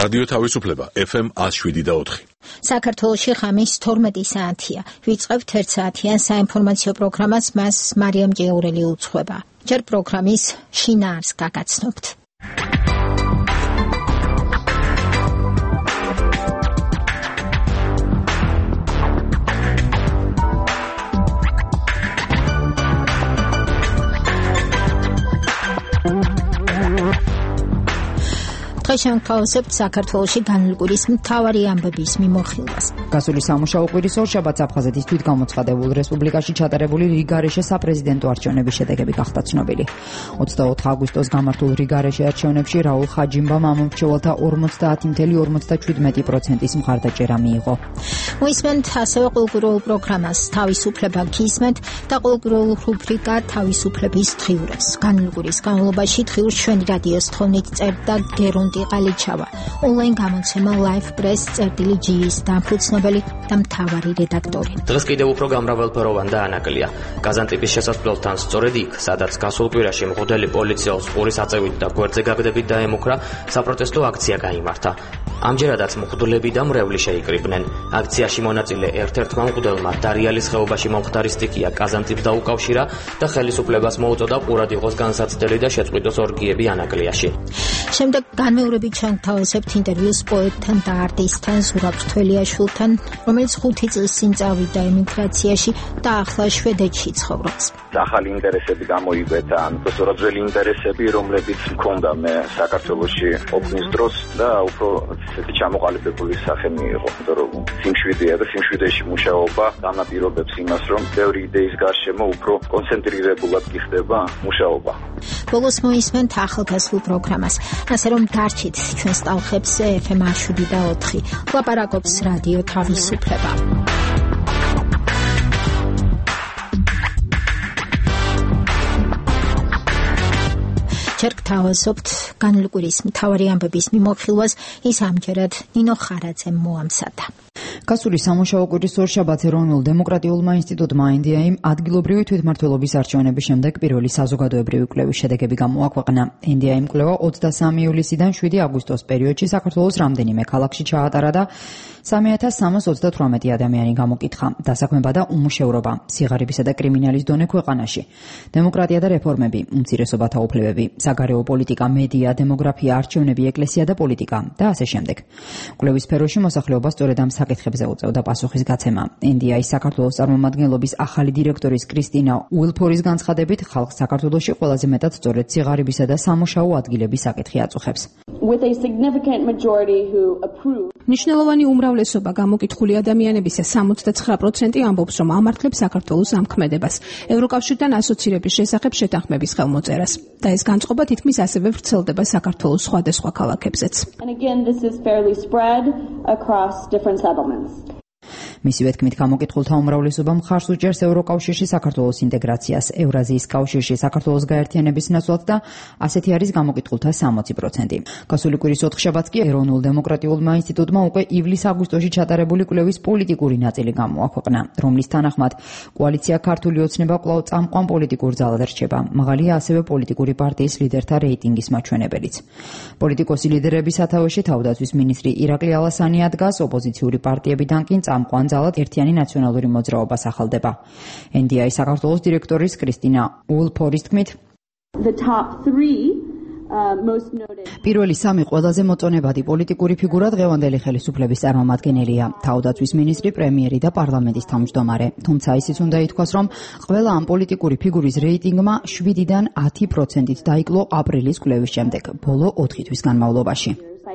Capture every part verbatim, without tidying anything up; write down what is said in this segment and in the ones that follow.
რადიო თავისუფლება ეფ ემ ათს შვიდი და ოთხი. საქართველოში ღამის თორმეტი საათია. ვიწყებთ ერთ საათიან საინფორმაციო პროგრამას, მას მარიამ ჭიაურელი უძღვება. ჯერ პროგრამის შინაარს გაგაცნობთ. შევთავაზებთ საქართველოში განლაგების მთავარი ამბების მიმოხილვას. გასული სამუშაო კვირის ორშაბათს აფხაზეთის თვითგამოცხადებულ რესპუბლიკაში ჩატარებული რიგარეშე საპრეზიდენტო არჩევნების შედეგები გახდა ცნობილი. ოცდაოთხ აგვისტოს გამართულ რიგარეშე არჩევნებში რაულ ხაჯიმბამ ამომრჩეველთა ორმოცდაათი წუთი ორმოცდაშვიდმეტი პროცენტის მხარდაჭერა მიიღო. მოისმენთ ასევე კულტურულ პროგრამას თავისუფლება გისმენთ და კულტურულ რუბრიკა თავისუფლების დღიურებს. განლაგების განმავლობაში დღიურს ჩვენი რადიოს თხოვნით წერდა გერუნტი ყალიჩავა, ონლაინ გამოცემა Live Press წერტილი ჯი-ის დამფუძნებელი და მთავარი რედაქტორი. დღეს კიდევ უფრო გამრავალფეროვანი და ანაკლია. გაზანტიპის შესასვლელთან სწორედ იქ, სადაც გასულ კვირაში მღვდელი პოლიციელს ყურის აწევით და გვერდზე გაგდებით დაემუქრა, საპროტესტო აქცია გაიმართა. ამჯერადაც მღვდლები და მრევლი შეიკრიბნენ. აქციაში მონაწილე ერთ-ერთმა მღვდელმა დარიალის ხეობაში მომხდარი სტიქია კაზანტიპს დაუკავშირა და ხელისუფლებას მოუწოდა ყურად იყოს განსაცდელი და შეწყვიტოს ორგიები ანაკლიაში. შემდეგ განმეორებით შევთავაზებთ ინტერვიუს პოეტთან და არტისტთან ზურაბ თველიაშვილთან, რომელიც ხუთი წლის წინ წავიდა ემიგრაციაში და ახლა შვედეთში ცხოვრობს. ახალი ინტერესები გამოიკვეთა, სწორად ძველი ინტერესები, რომლებიც მქონდა მე საქართველოში ყოფნის დროს და უფრო ესეთი ჩამოყალიბებული სახე მიიღო. იმიტომ რომ სიმშვიდეა და სიმშვიდეში მუშაობა განაპირობებს იმას, რომ ბევრი იდეის გარშემო უფრო კონცენტრირებულად გიხდება მუშაობა. ბოლოს მოისმენთ ახალგაზრდულ პროგრამას, ასე რომ დარჩით ჩვენს ტალღებზე ეფ ემ ათს შვიდი და ოთხი. ლაპარაკობს რადიო თავისუფლება. ჯერ გთავაზობთ განლაგების მთავარი ამბების მიმოხილვას, ის ამჯერად ნინო ხარაძემ მოამზადა. გასული სამუშაო კვირის ორშაბათს ეროვნულ დემოკრატიულმა ინსტიტუტმა ენ დი ეიმ ადგილობრივი თვითმმართველობის არჩევნების შემდეგ პირველი საზოგადოებრივი კვლევის შედეგები გამოაქვეყნა. ენ დი ეიმ კვლევა ოცდასამი ივლისიდან შვიდი აგვისტოს პერიოდში საქართველოს რამდენიმე ქალაქში ჩაატარა და სამი ათას სამას ოცდათვრამეტი ადამიანი გამოკითხა. დასაქმება და უმუშევრობა, სიღარიბისა და კრიმინალის დონე ქვეყანაში, დემოკრატია და რეფორმები, უმცირესობათა უფლებები, საგარეო პოლიტიკა, მედია, დემოგრაფია, არჩევნები, ეკლესია და პოლიტიკა და ასე შემდეგ. კვლევის სფეროში მოსახლეობა სწორედ ამ საკითხებზე უწევდა პასუხის გაცემა. ენ დი ეიმ საქართველოს წარმომადგენლობის ახალი დირექტორის კრისტინა უილფორის განცხადებით, ხალხს საქართველოში ყველაზე მეტად სწორედ სიღარიბისა და სამუშაო ადგილების საკითხი აწუხებს. ნიშნულოვანი უმრავლესობა გამოკითხული ადამიანების სამოცდაცხრა პროცენტი ამბობს, რომ ამართლებს საქართველოს ამქმედებას, ევროკავშირთან ასოცირების შესახებ შეთანხმების ხელმოწერას. და ეს განწყობა თითქმის ასევე ვრცელდება საქართველოს სხვადასხვა ქალაქებზეც. მისივე თქმით, გამოკითხულთა უმრავლესობა მხარს უჭერს ევროკავშირში საქართველოს ინტეგრაციას, ევრაზიის კავშირში საქართველოს გაერთიანების ნაცვლად და ასეთი არის გამოკითხულთა სამოცი პროცენტი. გასული კვირის ოთხშაბათს კი ეროვნულ დემოკრატიულმა ინსტიტუტმა უკვე ივლის-აგვისტოში ჩატარებული კვლევის პოლიტიკური ნაწილი გამოაქვეყნა, რომლის თანახმად კოალიცია ქართული ოცნება კვლავ წამყვან პოლიტიკურ ძალად რჩება. მაღალია ასევე პოლიტიკური პარტიის ლიდერთა რეიტინგის მაჩვენებელიც. პოლიტიკოსი ლიდერების სათავეში თავდაცვის მინისტრი ირაკლი ალასანი ადგას, ოპოზიციური პარტიებიდან კი წამყვან ძალად ერთიანი ნაციონალური მოძრაობა სახელდება. ენ დი ეიმ საქართველოს დირექტორის კრისტინა უილფორის თქმით, პირველი სამი ყველაზე მოწონებადი პოლიტიკური ფიგურა დღევანდელი ხელისუფლების წარმომადგენელია, თავდაცვის მინისტრი, პრემიერი და პარლამენტის თავმჯდომარე. თუმცა ისიც უნდა ითქვას, რომ ყველა ამ პოლიტიკური ფიგურის რეიტინგმა შვიდიდან ათი პროცენტით დაიკლო აპრილის კვლევის შემდეგ, ბოლო ოთხი თვის განმავლობაში.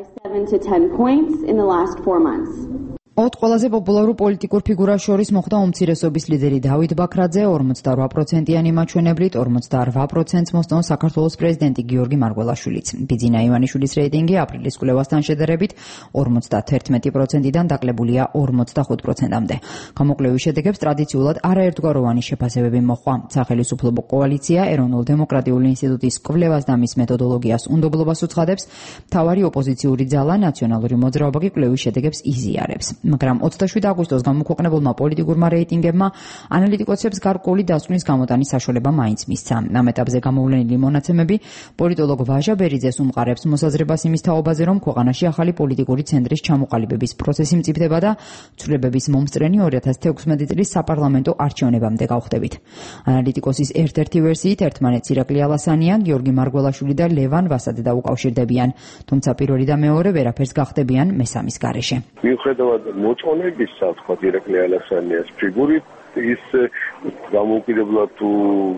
ოთხ ყველაზე პოპულარულ პოლიტიკურ ფიგურას შორის მოხვდა უმცირესობის ლიდერი დავით ბაქრაძე ორმოცდარვა პროცენტიანი მაჩვენებლით, ორმოცდაორვა პროცენტს მოსწონს საქართველოს პრეზიდენტი გიორგი მარგველაშვილიც. ბიძინა ივანიშვილის რეიტინგი აპრილის კვლევასთან შედარებით ორმოცდათერთმეტი პროცენტიდან დაკლებულია ორმოცდახუთ პროცენტამდე. გამოკვლევის შედეგებს ტრადიციულად არაერთგვაროვანი შეფასებები მოჰყვა. სახელისუფლებო კოალიცია ეროვნულ დემოკრატიული ინსტიტუტის კვლევას და მის მეთოდოლოგიას უნდობლობას უცხადებს, მთავარი ოპოზიციური ძალა ნაციონალური მოძრაობა კი კვლევის შედეგებს იზიარებს. მაგრამ ოცდაშვიდი აგვისტოს გამოქვეყნებულმა პოლიტიკურმა რეიტინგებმა ანალიტიკოსებს გარკვეული დასკვნის გამოტანის საშუალება მაინც მისცა. ამ ეტაპზე გამოვლენილი მონაცემები პოლიტოლოგ ვაჟა ბერიძეს უმყარებს მოსაზრებას იმის თაობაზე, რომ ქვეყანაში ახალი პოლიტიკური ცენტრის ჩამოყალიბების პროცესი მწიფდება და ცვლილებების მომსწრენი ორი ათას თექვსმეტი წლის საპარლამენტო არჩევნებამდე გავხდებით. ანალიტიკოსის ერთ-ერთი ვერსიით ერთმანეთს ირაკლი ალასანია, გიორგი მარგველაშვილი და ლევან ვასადე დაუკავშირდებიან, თუმცა პირველი და მეორე ვერაფერს გახდებიან მესამის გარეშე. მიუხედავად მოწონებისა, თქვა ირაკლი ალასანიას ფიგურით, ის გამოუკიდებლად თუ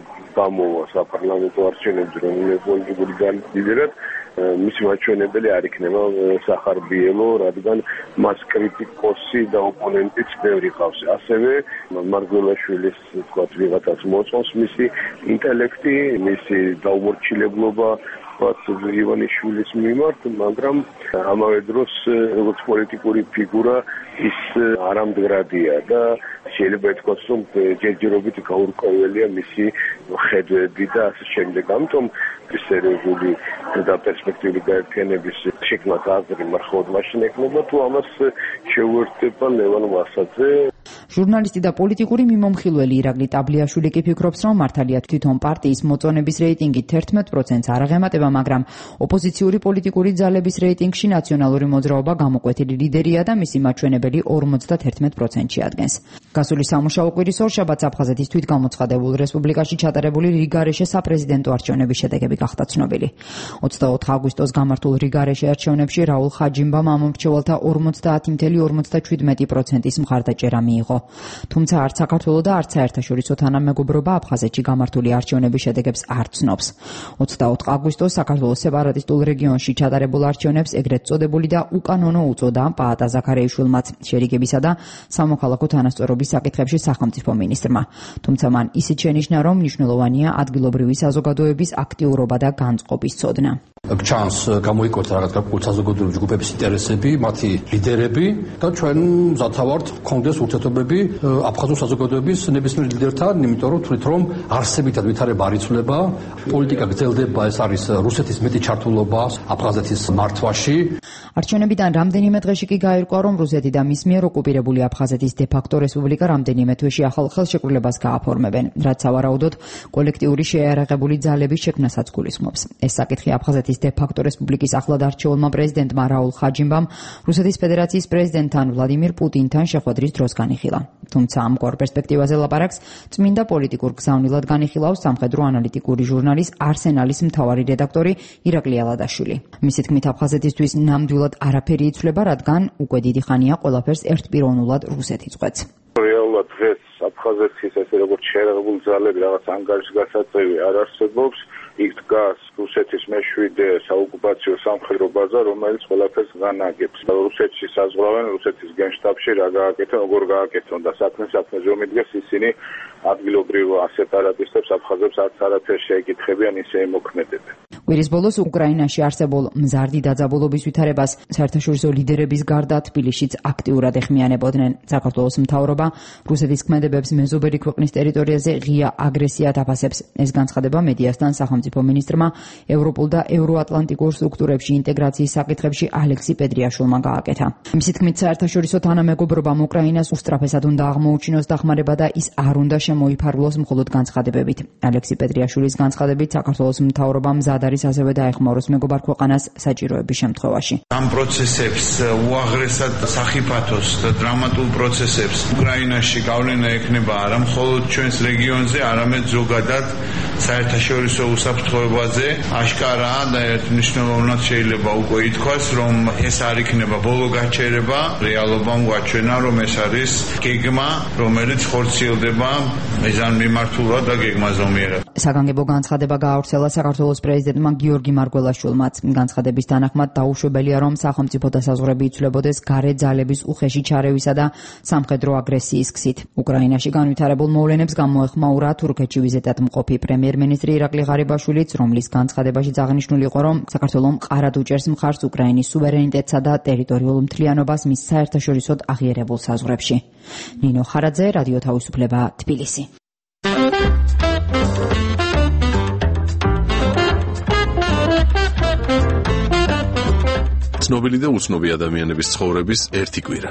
გამოვა საპარლამენტო არჩევნებში, რომ პოლიტიკური ძალის ლიდერად მისი მაჩვენებელი არ იქნება სახარ ბიელო, რადგან მას კრიტიკოსი და ოპონენტიც ბევრი ყავს. ასევე მარგველაშვილის თქვა ვიღაცას მოწონს მისი ინტელექტი, მისი დაუმორჩილებლობა ივანიშვილის მიმართ, მაგრამ ამავე დროს როგორც პოლიტიკური ფიგურა ის არამდგრადია და შეიძლება ითქვას, რომ ჯერჯერობით გაურკვეველია მისი ხედვები და ასე შემდეგ. ამიტომ სერიოზული და პერსპექტიული გაერთიანების შექმნას აზრი მართლაც მაშინ ექნება, თუ ამას შეუერთდება ლევან ვასაძე. ჟურნალისტი და პოლიტიკური მიმომხილველი ირაკლი ტაბლიაშვილი კი ფიქრობს, რომ მართალია თვითონ პარტიის მოწონების რეიტინგი თერთმეტ პროცენტს არ აღემატება, მაგრამ ოპოზიციური პოლიტიკური ძალების რეიტინგში ნაციონალური მოძრაობა გამოკვეთილი ლიდერია და მისი მაჩვენებელი ორმოცდათერთმეტ პროცენტში ადგენს. გასული სამუშაო კვირის ორშაბათს აფხაზეთის თვითგამოცხადებულ რესპუბლიკაში ჩატარებული რიგარეშე საპრეზიდენტო არჩევნების შედეგები გახდა ცნობილი. ოცდაოთხ აგვისტოს გამართულ რიგარეშე არჩევნებში რაულ ხაჯიმბამ ამომრჩეველთა ორმოცდაათი წამლ ორმოცდაჩვიდმეტი პროცენტის მხარდაჭერა მიიღო. თუმცა არც საქართველოს და არც საერთაშორისო თანამეგობრობა აფხაზეთში გამართული არჩევნების შედეგებს არ ცნობს. ოცდაოთხ აგვისტოს საქართველოს სეპარატისტულ რეგიონში ჩატარებულ არჩევნებს ეგრეთ წოდებული და უკანონო უწოდა პაატა ზაქარეიშვილმაც, შერიგებისა და სამოქალაქო თანასწორობის საკითხებში სახელმწიფო მინისტრმა. თუმცა მან ისიც შენიშნა, რომ მნიშვნელოვანია ადგილობრივი საზოგადოების აქტიურობა და განწყობის ცოდნა. ჩანს გამოიკვეთა რაღაც გარკვეული საზოგადოების ჯგუფების ინტერესები, მათი ლიდერები და ჩვენ მზათა ვართ გქონდეს ურთიერთობები აფხაზურ საზოგადოების ნებისმიერ ლიდერთან, იმიტომ რომ თვლით რომ არსებითად ვითარება არ იცვლება, პოლიტიკა გრძელდება, ეს არის რუსეთის მეტი ჩართულობა აფხაზეთის მართვაში. არჩევნებიდან რამდენიმე დღეში კი გაირკვა, რომ რუსეთი და მის მიერ ოკუპირებული აფხაზეთის დე-ფაქტო რესპუბლიკა რამდენიმე თვეში ახალ ხელშეკრულებას გააფორმებენ, რაც სავარაუდოდ კოლექტიური შეიარაღებული ძალების შექმნასაც გულისხმობს. ეს საკითხი აფხაზეთის დე-ფაქტო რესპუბლიკის ახლად არჩეულმა პრეზიდენტმა რაულ ხაჯიმბამ რუსეთის ფედერაციის პრეზიდენტთან ვლადიმირ პუტინთან შეხვედრის დროს განიხილა. თუმცა ამგვარ პერსპექტივაზე ლაპარაკს წმინდა პოლიტიკურ გზავნილად განიხილავს სამხედრო ანალიტიკური ჟურნალის არსენალის მთავარი რედაქტორი ირაკლი ალადაშვილი. მისი თქმით, აფხაზეთისთვის ნამდვილად არაფერი იცვლება, რადგან უკვე დიდი ხანია ყველაფერს ერთპიროვნულად რუსეთი წყვეტს. რეალურად დღეს აფხაზეთის ესე როგორც შეიარაღებული ძალები რაღაც ანგარიშ გასაწევი არ არსებობს. იქ დგას რუსეთის მეშვიდე საოკუპაციო სამხედრო ბაზა, რომელიც ყველაფერს განაგებს. რუსეთში საზღვრავენ, რუსეთის გენშტაბში რა გააკეთონ, როგორ გააკეთონ და საქმე საქმეზე ომიდგეს, ისინი ადგილობრივ სეპარატისტებს, აფხაზებს არც არაფერს შეეკითხებიან, ისე ემოქმედებენ. კვირის ბოლოს უკრაინაში არსებულ მზარდი დაძაბულობის ვითარებას საერთაშორისო ლიდერების გარდა თბილისშიც აქტიურად ეხმიანებოდნენ. საქართველოს მთავრობა რუსეთის ქმედებებს მეზობელი ქვეყნის ტერიტორიაზე ღია აგრესიად აფასებს. ეს განცხადება მედიასთან სახელმწიფო მინისტრმა ევროპულ და ევროატლანტიკურ სტრუქტურებში ინტეგრაციის საკითხებში ალექსი პედრიაშვილმა გააკეთა. მისი თქმით, საერთაშორისო თანამეგობრობამ უკრაინას უსწრაფესად უნდა აღმოუჩინოს დახმარება და ის არ უნდა შემოიფარგლოს მხოლოდ განცხადებებით. ალექსი პედრიაშვილის განცხადებით, საქართველოს მთავრობა მზად არის ასევე დაეხმაროს მეგობარ ქვეყანას საჭიროების შემთხვევაში. ამ პროცესებს უაღრესად სახიფათოს და დრამატულ პროცესებს უკრაინაში გავლენა ექნება არა მხოლოდ ჩვენს რეგიონზე, არამედ ზოგადად საერთაშორისო უსაფრთხოებაზე. აშკარაა და ერთმნიშვნელოვნად შეიძლება უკვე ითქვას, რომ ეს არ იქნება ბოლო გაჩერება, რეალობამ გვაჩვენა, რომ ეს არის გეგმა, რომელიც ხორციელდება მიზანმიმართულად და გეგმაზომიერად. საგანგებო განცხადება გაავრცელა საქართველოს პრეზიდენტმა გიორგი მარგველაშვილმაც. განცხადების თანახმად დაუშვებელია, რომ სახელმწიფო დასაზღვრები იცვლებოდეს გარე ძალების უხეში ჩარევისა და სამხედრო აგრესიის გზით. უკრაინაში განვითარებულ მოვლენებს გამოეხმაურა თურქეთში ვიზიტად მყოფი პრემიერ-მინისტრი ირაკლი ღარიბაშვილიც, რომლის განცხადებაშიც აღნიშნული იყო, რომ საქართველოს მყარად უჭერს მხარს უკრაინის სუვერენიტეტსა და ტერიტორიულ მთლიანობას მის საერთაშორისოდ აღიარებულ საზღვრებში. ნინო ხარაძე, რადიო თავისუფლება, თბილისი. ცნობილი და უცნობი ადამიანების ცხოვრების ერთი კვირა.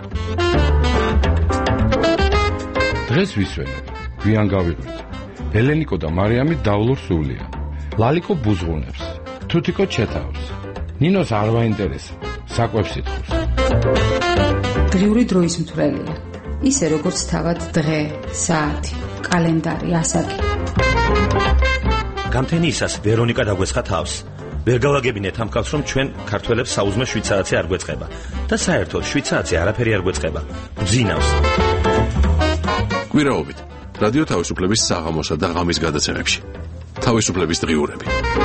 დღეს ვისვენებ, გვიან გავიღვიძ. ელენიკო და მარიამი დავლურ სულია. ლალიკო ბუზღუნებს, თუთიკო ჩეთავს. ნინოს არ ვაინტერესა, საკვებს ითხოვს. დღიური დროის მთვრელია. ისე როგორც თავად დღე, საათი, კალენდარი, ასაკი. გამთენიისას ვერონიკა დაგვეცხა თავს. ვერ გავაგებინეთ ამ კაცს, რომ ჩვენ ქართველებს საუზმე შვიცარაცი არ გვეწყება და საერთოდ შვიცარაცი არაფერი არ გვეწყება. გძინავს. კვირაობით რადიო თავისუფლების საღამოსა და ღამის გადაცემებში. თავისუფლების დღიურები.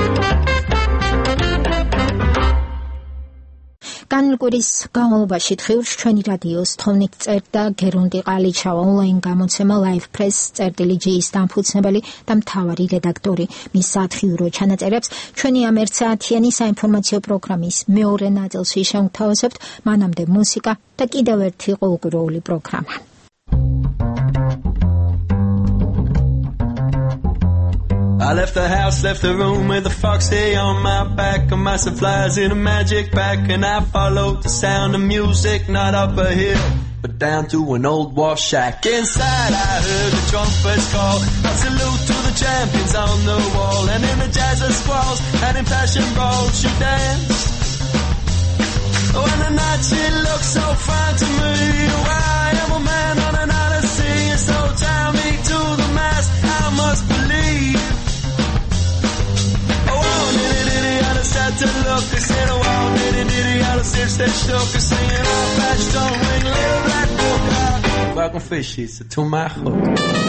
განლკვირის განმავლობაში დღიურს ჩვენი რადიოს თოვნით წერდა გერუნდი ყალიჩავა, ონლაინ გამოცემა Live Press წერტილი ჯის დამფუძნებელი და მთავარი რედაქტორი. მის სათხიურო ჩანაწერებს ჩვენი ამ ერთსაათიანი საინფორმაციო პროგრამის მეორე ნაწილში შევთავაზებთ, მანამდე მუსიკა და კიდევ ერთი ყოველკვირეული პროგრამა. I left the house, left the room with a foxy on my back and my supplies in a magic pack, and I followed the sound of music, not up a hill but down to an old wharf shack. Inside I heard the trumpets call, a salute to the champions on the wall, and in the jazz of squalls and in fashion brawls she danced. Oh, and the night she looked so fine to me. Oh, I am a man on an odyssey, so tie me to the mast, I must believe. To look, I said, oh, wow, nitty nitty, all the sips they shook, I singing all flash, don't ring, little black book. Welcome fishies to my hook.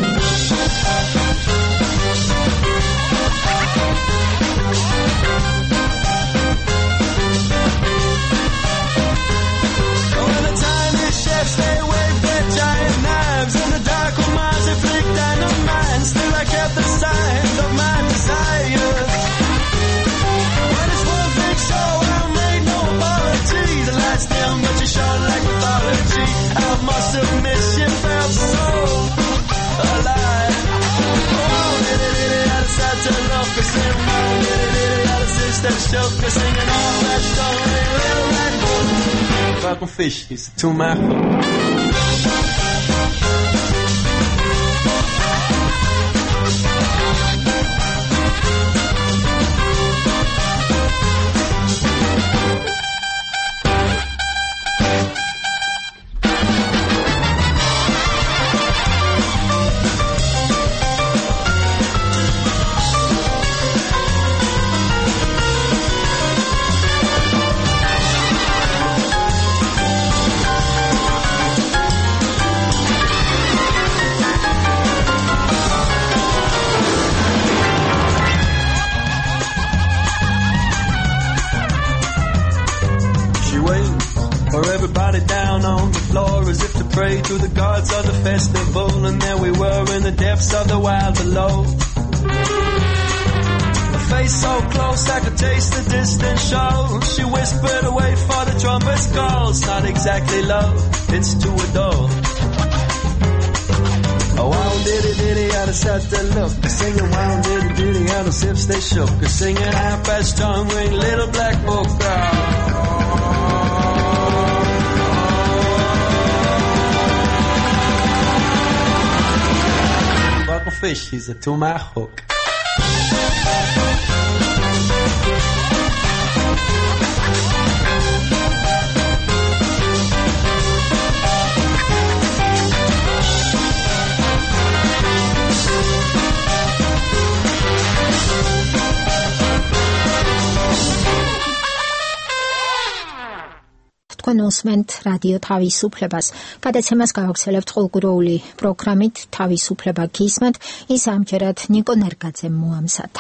Oh, and the tiny chefs, they wave their giant knives, and the dark minds, they flick dynamite, still I kept the sign of my desire. So I made no apology. The lights dim, but you shone like mythology. I must admit she felt so alive. Oh, diddy diddy, I decided to look and sing. Oh, diddy diddy, I decided to shook and singing all that story. Little red book. Welcome fishies to my hook. To the gods of the festival, and there we were in the depths of the wild below. A face so close I could taste the distant show. She whispered away for the trumpet's call. It's not exactly love, it's to adore. Oh, wow, diddy diddy, out of set to look, singing wow, diddy diddy, out of sips they shook, singing half past tongue ring, little black book. Oh. Fish, he's a to my hook. თქვენ უსმენთ რადიო თავისუფლებას. გადაცემას გავაგრძელებთ ყოველკვირეული პროგრამით თავისუფლება გისმენთ. ის ამჯერად ნიკო ნერგაძემ მოამზადა.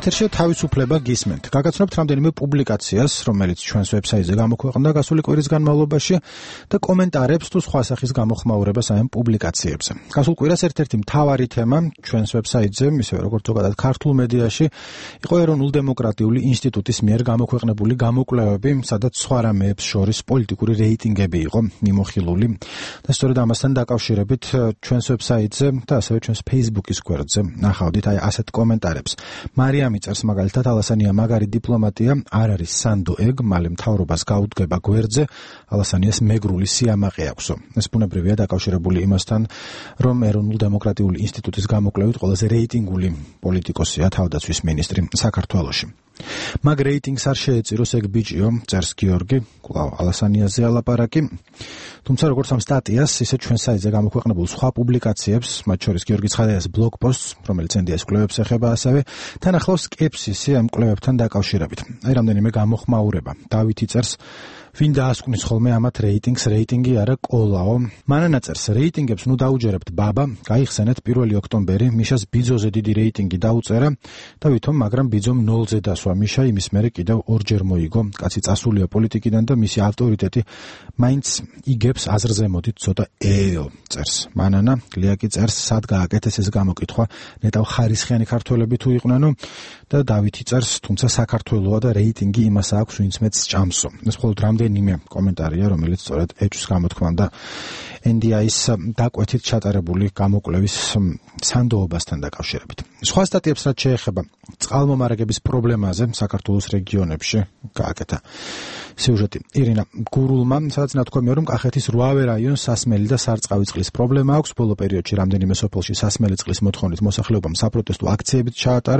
ეთერში თავისუფლება გისმენთ. გაგაცნობთ რამდენიმე პუბლიკაციას, რომელიც ჩვენს ვებსაიტზე გამოქვეყნდა გასული კვირის განმავლობაში და კომენტარებს თუ სხვა სახის გამოხმაურებას ამ პუბლიკაციებზე. გასულ კვირას ერთ-ერთი მთავარი თემა ჩვენს ვებსაიტზე, ისევე როგორც ზოგადად ქართულ მედიაში, იყო ეროვნულ-დემოკრატიული ინსტიტუტის მიერ გამოქვეყნებული გამოკვლევები, სადაც სხვა რამეებს შორის პოლიტიკური რეიტინგები იყო მიმოხილული. და სწორედ ამასთან დაკავშირებით ჩვენს ვებსაიტზე და ასევე ჩვენს Facebook-ის გვერდზე ნახავდით აი ასეთ კომენტარებს. მარიამი წერს მაგალითად, ალასანია მაგარი დიპლომატია, არ არის სანდო ეგ, მალე მთავრობას გაუდგება გვერდზე, ალასანიას მეგრული სიამაყე აქვსო. ეს ბუნებრივია დაკავშირებული იმასთან, რომ ეროვნულ-დემოკრატიული ინსტიტუტის გამოკვლევით ყველაზე რეიტინგული პოლიტიკოსია თავდაცვის მინისტრი საქართველოში. მაგ რეიტინგს არ შეეწიროს ეგ ბიჭიო, წერს გიორგი, კვლავ ალასანიაზე ალაპარაკი. თუმცა როგორც ამ სტატიას, ისე ჩვენ საიტზე გამოქვეყნებულ სხვა პუბლიკაციებს, მათ შორის გიორგი ცხადაიას ბლოგ პოსტს, რომელიც ენდიას კვლევებს ეხება ასევე, თან ახლავს სკეპსისი ამ კვლევებთან დაკავშირებით. აი რამდენიმე გამოხმაურება. დავითი წერს, ვინ დაასკვნის ხოლმე ამათ რეიტინგს, რეიტინგი არა კოლაო. მანანა წერს, რეიტინგებს ნუ დაუჯერებთ ბაბა, გაიხსენეთ პირველი ოქტომბერი, მიშას ბიძოზე დიდი რეიტინგი დაუწერა და ვითომ, მაგრამ ბიძომ ნოლზე დასვა მიშა, იმის მერე კიდევ ორჯერ მოიგო. კაცი წასულია პოლიტიკიდან და მისი ავტორიტეტი მაინც იგებს აზრზე მოდით ცოტა ეო, წერს. მანანა გლიაკი წერს, სად გააკეთეს ეს გამოკითხვა, ნეტავ ხარისხიანი ქართველები თუ იყვნენ და დავითი წერს, თუმცა საქართველოა და რეიტინგი იმას აქვს, ვინც მეც ჭამსო. ეს მხოლოდ რამდენიმე კომენტარია, რომელიც სწორედ ეჭვს გამოთქვამდა და ენ დი აის დაკვეთით ჩატარებული გამოკვლევის სანდოობასთან დაკავშირებით. სხვა სტატიებს რაც შეეხება წყალმომარაგების პრობლემაზე საქართველოს რეგიონებში გააკეთა სიუჟეტი ირინა გურულმა, სადაც ნათქვამია, რომ კახეთის რვავე რაიონს სასმელი და სარწყავი წყლის პრობლემა აქვს. ბოლო პერიოდში რამდენიმე სოფელში სასმელი წყლის მოთხოვნით მოსახლეობამ საპროტესტო აქციებით ჩაატარა.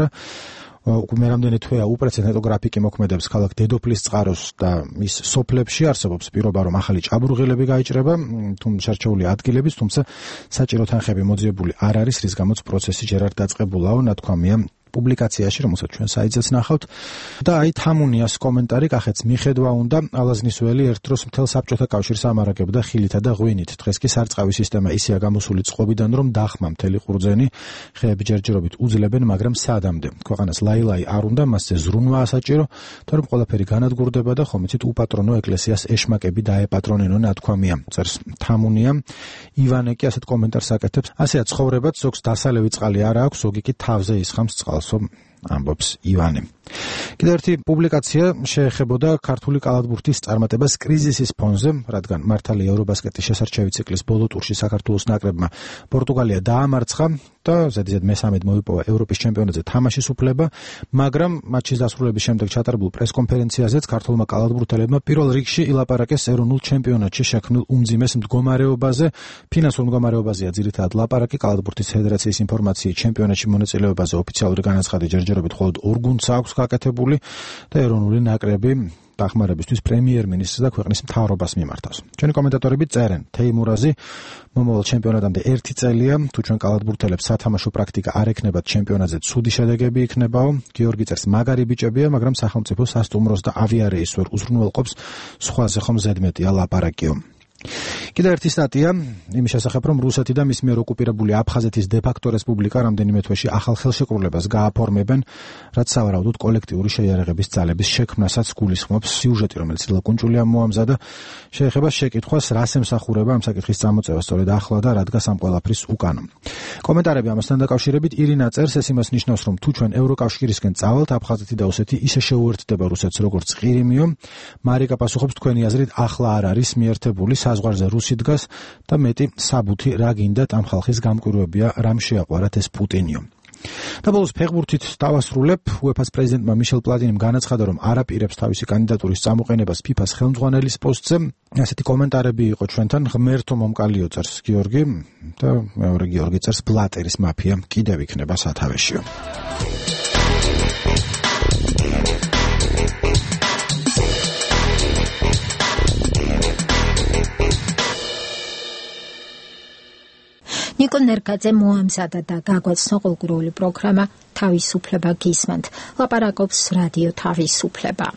უკვე რამდენი თვეა უპრეცედენტო გრაფიკი მოქმედებს ქალაქ დედოფლის წყაროს და მის სოფლებში არსებობს პირობა, რომ ახალი ჭაბურღილები გაიჭრება, თუ შერჩეული ადგილების, თუმცა საჭირო თანხები მოძიებული არ არის, რის გამოც პროცესი ჯერ არ დაწყებულაო, ნათქვამია პუბლიკაციაში, რომელსაც ჩვენ საიტზეც ნახავთ. და აი თამუნიას კომენტარი, კახეთს მიხედვა უნდა, ალაზნის ველი ერთ დროს მთელ საბჭოთა კავშირს ამარაგებდა ხილითა და ღვინით. დღეს კი სარწყავი სისტემა ისეა გამოსული წყობიდან, რომ დახმა მთელი ყურძენი, ხეები ჯერჯერობით უძლებენ, მაგრამ სადამდე. ქვეყანას ლაილაი არ უნდა, მასზე ზრუნვა ასაჭირო, თორემ ყველაფერი განადგურდება და ხომ იცით უპატრონო ეკლესიას ეშმაკები დაეპატრონენო, ნათქვამია, წერს თამუნია. ივანე კი ასეთ კომენტარს აკეთებს, ასეა ცხოვრებაც, ზოგს დასალევი წყალი არ აქვს, ზოგი კი თავზე ისხამს წყალს, ამბობს ივანე. კიდევ ერთი პუბლიკაცია შეეხებოდა ქართული კალათბურთის წარმატებას კრიზისის ფონზე, რადგან მართალია ევრობასკეტის შესარჩევი ციკლის ბოლო ტურში საქართველოს ნაკრებმა პორტუგალია დაამარცხა და ზედიზედ მესამედ მოიპოვა ევროპის ჩემპიონატზე თამაშის უფლება, მაგრამ მატჩის დასრულების შემდეგ ჩატარებულ პრესკონფერენციაზეც ქართულმა კალათბურთელებმა პირველ რიგში ილაპარაკეს ეროვნულ ჩემპიონატში შექმნილ უმძიმეს მდგომარეობაზე. ფინანსურ მდგომარეობაზეა ძირითადად ლაპარაკი. კალათბურთის ფედერაციის ინფორმაციით ჩემპიონატში მონაწილეობაზე ოფიციალური განაცხადი ჯერჯერობით მხოლოდ ორ გუნდს აქვს გაკეთებული და ეროვნული ნაკრები დახმარებისთვის პრემიერ-მინისტრს და ქვეყნის მთავრობას მიმართავს. ჩვენი კომენტატორები წერენ, თეიმურაზი მომავალ ჩემპიონატამდე ერთი წელია, თუ ჩვენ კალათბურთელებს სათამაშო პრაქტიკა არ ექნებათ ჩემპიონატზე, ცუდი შედეგები იქნებაო. გიორგი წერს, მაგარი ბიჭებია, მაგრამ სახელმწიფო სასტუმროს და ავიარეის ვერ უზრუნველყოფს, სხვაზე ხომ ზედმეტია ლაპარაკიო. კიდევ ერთი სტატია იმის შესახებ, რომ რუსეთი და მის მიერ ოკუპირებული აფხაზეთის დე-ფაქტო რესპუბლიკა რამდენიმე თვეში ახალ ხელშეკრულებას გააფორმებენ, რაც სავარაუდოდ კოლექტიური შეიარაღების ძალების შექმნასაც გულისხმობს. სიუჟეტი, რომელიც ლაკუნჭულიამ მოამზადა, შეეხება შეკითხვას, რას ემსახურება ამ საკითხის წამოწევა სწორედ ახლა და რა დგას ამ ყველაფრის უკან. კომენტარები ამასთან დაკავშირებით ირინა წერს, ეს იმას ნიშნავს, რომ თუ ჩვენ ევროკავშირისკენ წავალთ, აფხაზეთი და ოსეთი ისე შეუერთდება რუსეთს, როგორც ყირიმიო. მარიკა პასუხობს, თქვენი აზრით ახლა არ არის მიერთებული, საზღვარზე რუსი დგას და მეტი საბუთი რა გინდათ ამ ხალხის გამკვირვებია, რამ შეაყვარათ ეს პუტინიო. და ბოლოს ფეხბურთით დავასრულებ. უეფას პრეზიდენტმა მიშელ პლატინიმ განაცხადა, რომ არ აპირებს თავისი კანდიდატურის წამოყენებას ფიფას ხელმძღვანელის პოსტზე. ასეთი კომენტარები იყო ჩვენთან. ღმერთო მომკალიო, წერს გიორგი და მეორე გიორგი წერს, ბლატერის მაფია კიდევ იქნება სათავეშიო. ნიკო ნერგაძე მოამზადა და გაგვაცნო ყოლგურული პროგრამა თავისუფლება გისმენთ. ლაპარაკობს რადიო თავისუფლება.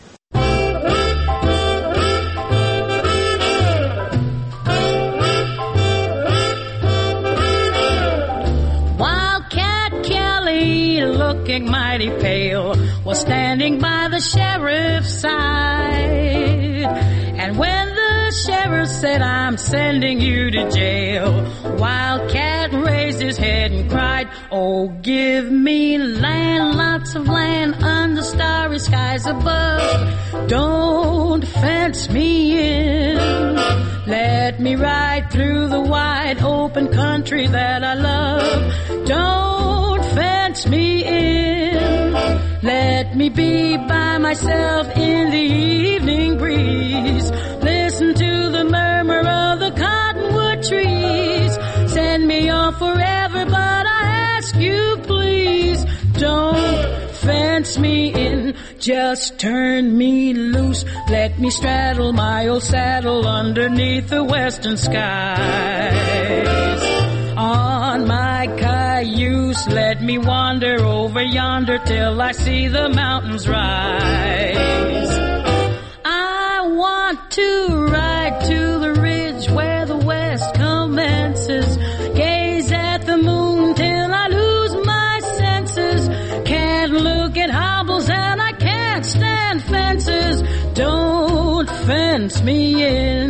Wildcat Kelly looking mighty pale, was standing by the sheriff's side. And when the sheriff said, I'm sending you to jail, Wildcat raised his head and cried, oh, give me land, lots of land under starry skies above. Don't fence me in. Let me ride through the wide open country that I love. Don't fence me in. Let me be by myself in the evening breeze. Listen to the murmur of the cottonwood trees. Send me off forever, but I ask you please, don't fence me in. Just turn me loose. Let me straddle my old saddle underneath the western skies. On my cayuse, let me wander over yonder till I see the mountains rise. I want to ride to the ridge where the west commences. Gaze at the moon till I lose my senses. Can't look at hobbles and I can't stand fences. Don't fence me in.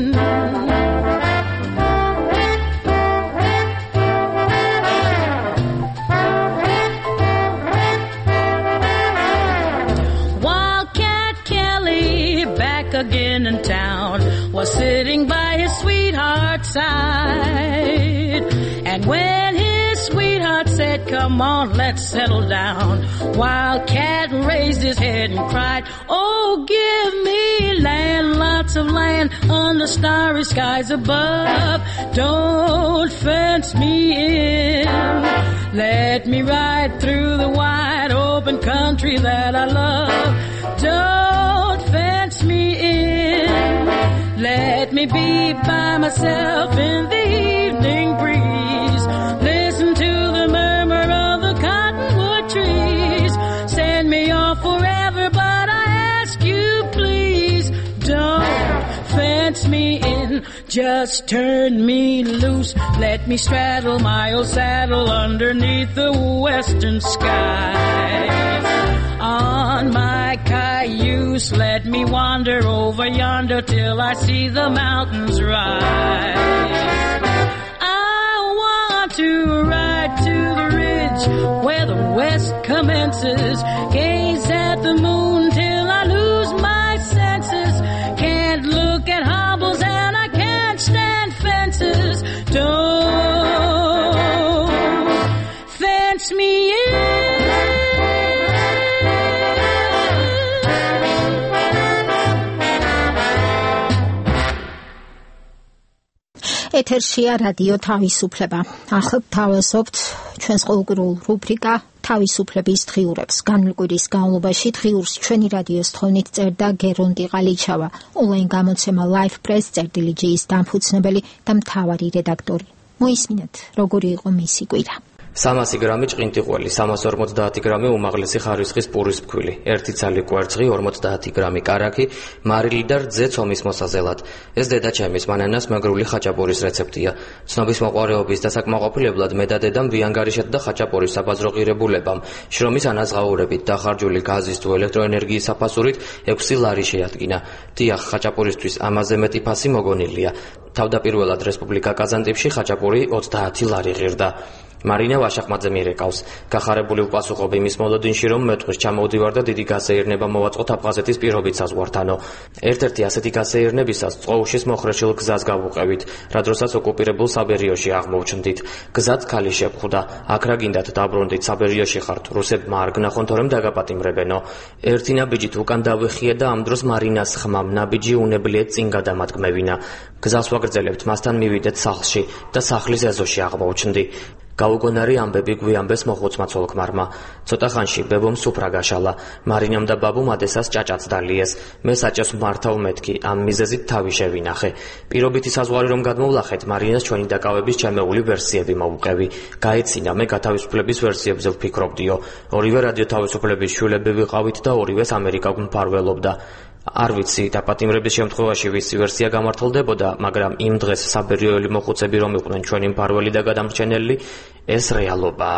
Again in town, was sitting by his sweetheart's side. And when his sweetheart said, come on, let's settle down, Wildcat raised his head and cried, oh, give me land, lots of land under starry skies above. Don't fence me in. Let me ride through the wide open country that I love. Don't fence me in. Let me be by myself in the evening breeze. Listen to the murmur of the cottonwood trees. Send me off forever, but I ask you please, don't fence me in. Just turn me loose. Let me straddle my old saddle underneath the western skies. On my cayuse, let me wander over yonder till I see the mountains rise. I want to ride to the ridge where the west commences. Gaze at the moon till I lose my senses. Can't look at hobbles and I can't stand fences. Don't fence me in. ეთერშია რადიო თავისუფლება. ახლა თავაზობთ ჩვენს ყოველდღიურ რუბრიკა თავისუფლების დღიურებს. განმკვირის განმავლობაში დღიურს ჩვენი რადიოს თხოვნით წერდა გერონდი ყალიჩავა, ონლაინ გამოცემა Live Press წერტილი ჯის დამფუძნებელი და მთავარი რედაქტორი. მოისმინეთ, როგორი იყო მისი კვირა. სამასი გრამი ჭყინტიყველი, სამას ორმოცდაათი გრამი უმაღლესი ხარისხის პურის ფქვილი, ერთი ცალი კვერცხი, ორმოცდაათი გრამი კარაქი, მარილი და რძე ცომის მოსაზელად. ეს დედაჩემის მანანას მეგრული ხაჭაპურის რეცეპტია. ცნობის მოყვარეობის დასაკმაყოფილებლად მე და დედამ ვიანგარიშად და ხაჭაპურის საბაზრო ღირებულებამ, შრომის ანაზღაურებით და ხარჯული გაზის თუ ელექტროენერგიის საფასურით ექვსი ლარი შეადგინა. დიახ, ხაჭაპურისთვის ამაზე მეტი ფასი მოგონილია. თავდაპირველად რესპუბლიკა კაზანტიპში ხაჭაპური ოცდაათი ლარი ღირდა. მარინა ვაშახმაძე მირეკავს. გახარებული უპასუხობ იმის მოლოდინში, რომ მე დღეს ჩამოვდივარ და დიდი გასეირნება მოვაწყოთ აფხაზეთის პირობით საზღვართანო. ერთ-ერთი ასეთი გასეირნებისას წყოუშის მოხრეშილ გზას გავუყევით, რა დროსაც ოკუპირებულ საბერიოში აღმოვჩნდით. გზაც ქალი შეხვდა. აქ რა გინდათ დაბრუნდით, საბერიოში ხართ, რუსებმა არ გნახონ თორემ დაგაპატიმრებენო. ერთი ნაბიჯით უკან დავიხიე და ამ დროს მარინას ხმამ ნაბიჯი უნებლიეთ წინ გადამადგმევინა. გზას ვაგრძელებთ, მასთან მივიდეთ სახლში და სახლის ეზოში აღმოვჩნდი. გაუგონარი ამბები გვიამბეს მოხუცმა ცოლქმარმა. ცოტა ხანში ბებომ სუფრა გაშალა. მარინამ და ბაბუმ ადესას ჭაჭაც დალიეს. მე საჭეს მართავ მეთქი, ამ მიზეზით თავი შევინახე. პირობითი საზღვარი რომ გადმოვლახეთ, მარინას ჩვენი დაკავების ჩამეული ვერსიები მოვუყევი. გაეცინა, მე გათავისუფლების ვერსიებზე ვფიქრობდიო. ორივე რადიო თავისუფლების შვილები ვიყავით და ორივეს ამერიკა გვმფარველობდა. არ ვიცი, დაპატიმრების შემთხვევაში ვისი ვერსია გამართლდებოდა, მაგრამ იმ დღეს საბერიოელი მოხუცები რომ იყვნენ ჩვენი მფარველი და გადამრჩენელი, ეს რეალობაა.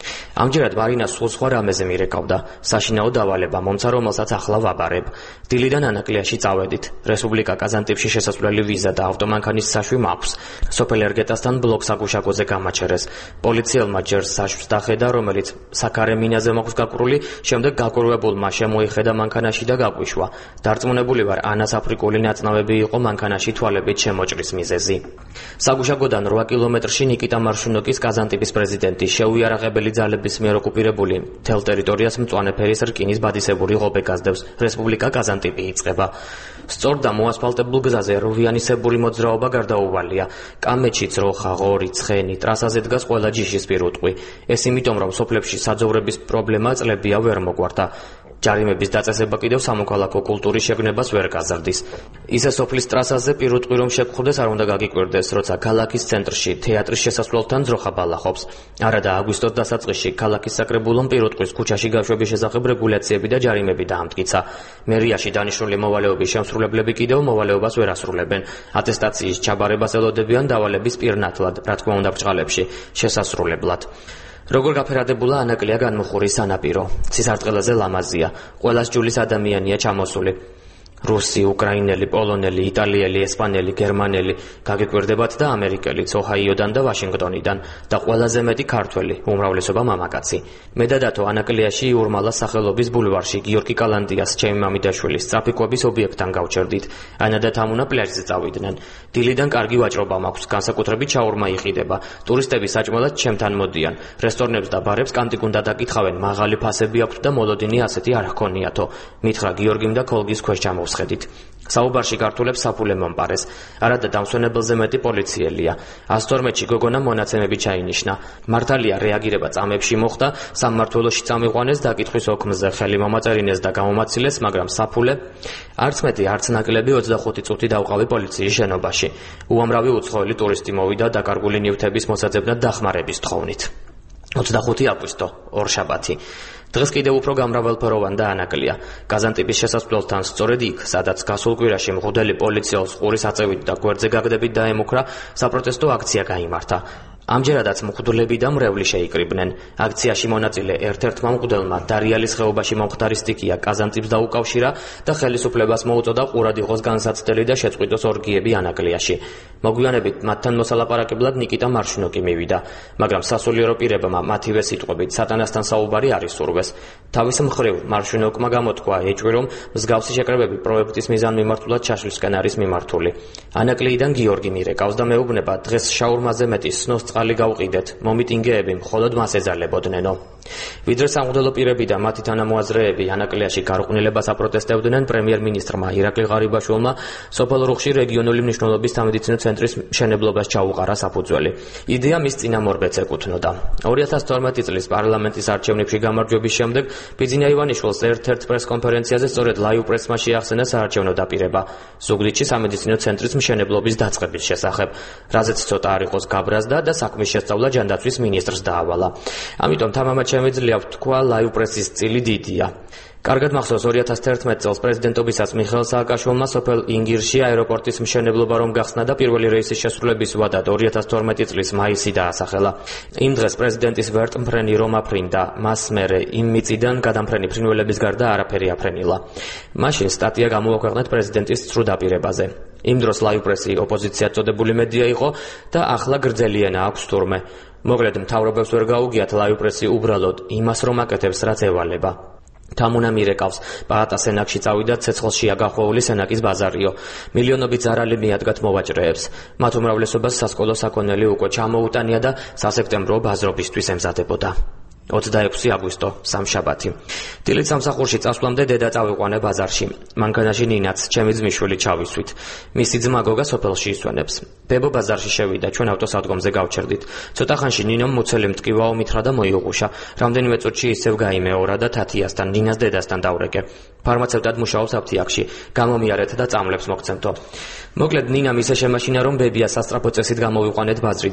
ამჯერად მარინა სულ სხვა რამეზე მირეკავდა. საშინაო დავალება მომცა, რომელსაც ახლა ვაბარებ. დილიდან ანაკლიაში წავედით. რესპუბლიკა კაზანტიპში შესასვლელი ვიზა და ავტომანქანის საშვი მაქვს. სოფელ ერგეტასთან ბლოკ საგუშაგოზე გამაჩერეს. პოლიციელმა ჯერ საშვს დახედა, რომელიც საქარე მინაზე მაქვს გაკრული, შემდეგ გაკურვებულმა შემოიხედა მანქანაში და გაგვიშვა. დარწმუნებული ვარ, ანას აფრიკული ნაწნავები იყო მანქანაში თვალებით შემოჭრის მიზეზი. საგუშაგოდან რვა კილომეტრში ნიკიტა მარშუნოკის კაზანტიპის პრეზიდენტი შეუიარაღებელი ძალების მიერ ოკუპირებული მთელ ტერიტორიას მწვანე ფერის რკინის ბადისებური ღობე გასდევს. რესპუბლიკა კაზანტიპი იწყება. სწორ და მოასფალტებულ გზაზე რვიანისებური მოძრაობა გარდაუვალია. კამეჩი, ძროხა, ღორი, ცხენი, ტრასაზე დგას ყველა ჯიშის პირუტყვი. ეს იმიტომ, რომ სოფლებში საძოვრების პრობლემა წლებია ვერ მოგვარდა. ჯარიმების დაწესება კიდევ სამოქალაქო კულტურის შეგნებას ვერ გაზრდის. ისე სოფლის ტრასაზე პირუტყვი რომ შეგხვდეს არ უნდა გაგიკვირდეს, როცა ქალაქის ცენტრში თეატრის შესასვლელთან ძროხა ბალახობს. არა და აგვისტოს დასაწყისში ქალაქის საკრებულომ პირუტყვის ქუჩაში გაშვების შესახებ რეგულაციები და ჯარიმები დაამტკიცა. მერიაში დანიშნული მოვალეობის შემსრულებლები კიდევ მოვალეობას ვერ ასრულებენ. ატესტაციის ჩაბარებას ელოდებიან დავალების პირნათლად, რა თქმა უნდა ბრჭყალებში, შესასრულებლად. როგორ გაფერადებულა ანაკლია განმუხურის სანაპირო. ცისარტყელაზე ლამაზია. ყველას ჯულის ადამიანია ჩამოსული. რუსი, უკრაინელი, პოლონელი, იტალიელი, ესპანელი, გერმანელი, გაგიკვირდებათ და ამერიკელიც, ოჰაიოდან და ვაშინგტონიდან და ყველაზე მეტი ქართველი, უმრავლესობა მამაკაცი. მე და დათო ანაკლიაში იურმალას სახელობის ბულვარში გიორგი კალანდიას, ჩემი მამიდაშვილის სწრაფი კვების ობიექტთან გავჩერდით. ანა და თამუნა პლაჟზე წავიდნენ. დილიდან კარგი ვაჭრობა მაქვს, განსაკუთრებით შაურმა იყიდება. ტურისტები საჭმელად ჩემთან მოდიან. რესტორნებს და ბარებს კანტიკუნ დაკითხავენ, მაღალი ფასები აქვთ და მოლოდინი ასეთი არ ჰქონიათო. მითხრა გიორგიმ და კოლგის ქვეშ ჩამოვსხდით. საუბარში ქართულებს საფულე მომპარეს. არა და დამსვენებელზე მეტი პოლიციელია. ას თორმეტში გოგონა მონაცემები ჩაინიშნა. მართალია რეაგირება წამებში მოხდა, სამმართველოში წამიყვანეს დაკითხვის ოქმზე, ხელი მომაწერინეს და გამომაცილეს, მაგრამ საფულე არც მეტი, არც ნაკლები ოცდახუთი წუთი დავყავი პოლიციის შენობაში. უამრავი უცხოელი ტურისტი მოვიდა დაკარგული ნივთების მოსაძებნად დახმარების თხოვნით. ოცდახუთი აგვისტო, ორშაბათი. დღეს კიდევ უფრო გამრავალფეროვანი და ანაკლია. კაზანტიპის შესასვლელთან სწორედ იქ, სადაც გასულ კვირაში მღვდელი პოლიციელს ყურის აწევით და გვერდზე გაგდებით დაემუქრა, საპროტესტო აქცია გაიმართა. ამჯერადაც მღვდლები და მრევლი შეიკრიბნენ. აქციაში მონაწილე ერთ-ერთმა მღვდელმა დარიალის ხეობაში მომხდარი სტიქია კაზანტიპს დაუკავშირა და ხელისუფლებას მოუწოდა ყურად იყოს განსაცდელი და შეწყვიტოს ორგიები ანაკლიაში. მოგვიანებით მათთან მოსალაპარაკებლად ნიკიტა მარშუნოკი მივიდა, მაგრამ სასულიერო პირებმა მათივე სიტყვებით სატანასთან საუბარი არ ისურვეს. თავის მხრივ მარშუნოკმა გამოთქვა ეჭვი, რომ მსგავსი შეკრებები პროექტის მიზანმიმართულად ჩაშლისკენ არის მიმართული. ანაკლიიდან გიორგი მირეკავს და მეუბნება, დღეს შაურმაზე მეტი სნოს წყალი გავყიდეთ, მომიტინგეები მხოლოდ მას ეძალებოდნენო. ვიდრე სამღვდელო პირები და მათი თანამოაზრეები ანაკლიაში გარყვნილებას აპროტესტებდნენ, პრემიერ-მინისტრმა ირაკლი ღარიბაშვილმა სოფელ რუხში რეგიონული მნიშვნელობის სამედიცინო ცენტრის მშენებლობას ჩაუყარა საფუძველი. იდეა მის წინამორბედს ეკუთვნოდა. ორი ათას თორმეტი წლის პარლამენტის არჩევნებში გამარჯვების შემდეგ ბიძინა ივანიშვილს ერთ-ერთ პრესკონფერენციაზე სწორედ ლაივ პრესმა შეახსენა საარჩევნო დაპირება ზუგდიდში სამედიცინო ცენტრის მშენებლობის დაწყების შესახებ, რაზეც ცოტა არ იყოს გაბრაზდა და საქმის შესწავლა ჯანდაცვის მინისტრს დაავალა. ამიტომ თამამად შემიძლია ვთქვა, ლაივ პრესის წილი დიდია. კარგად მახსოვს ორი ათას თერთმეტ წელს პრეზიდენტობისას მიხეილ სააკაშვილმა სოფელ ინგირში აეროპორტის მშენებლობა რომ გახსნა და პირველი რეისის შესრულების ვადად ორი ათას თორმეტი წლის მაისი დაასახელა. იმ დღეს პრეზიდენტის ვერტმფრენი რომ აფრინდა, მას მერე იმ მიწიდან გადამფრენი ფრინველების გარდა არაფერი აფრენილა. მაშინ სტატია გამოაქვეყნეთ პრეზიდენტის ცრუ დაპირებაზე. იმ დროს ლაივ პრესი ოპოზიციად წოდებული მედია იყო და ახლა გრძელი ენა აქვს თურმე. მოკლედ მთავრობებს ვერ გაუგიათ ლაივ პრესი უბრალოდ იმას რომ აკეთებს, რაც ევალება. თამუნა მირეკავს, პალატა სენაკში წავიდა ცეცხლშია გახვეული სენაკის ბაზარიო. მილიონობით ზარალი მიადგათ მოვაჭრეებს. მათ უმრავლესობას სასკოლო საქონელი უკვე ჩამოუტანია და სასექტემბრო ბაზრობისთვის ემზადებოდა. ოცდაექვსი აგვისტო, სამშაბათი. დილით სამსახურში წასვლამდე დედა წავიყვანე ბაზარში. მანქანაში ნინაც, ჩემი ძმისშვილი ჩავისვით. მისი ძმა გოგა სოფელში ისვენებს. ბებო ბაზარში შევიდა, ჩვენ ავტოსადგომზე გავჩერდით. ცოტა ხანში ნინომ მუცელი მტკივაო მითხრა და მოიღუშა. რამდენიმე წუთში ისევ გაიმეორა და თათიასთან, ნინას დედასთან დავრეკე. ფარმაცევტად მუშაობს აფთიაქში. გამომიარეთ და წამლებს მოგცემთო. მოკლედ ნინამ ისე შემაშინა, რომ ბებია სასწრაფო წესით გამოვიყვანეთ ბაზრიდან.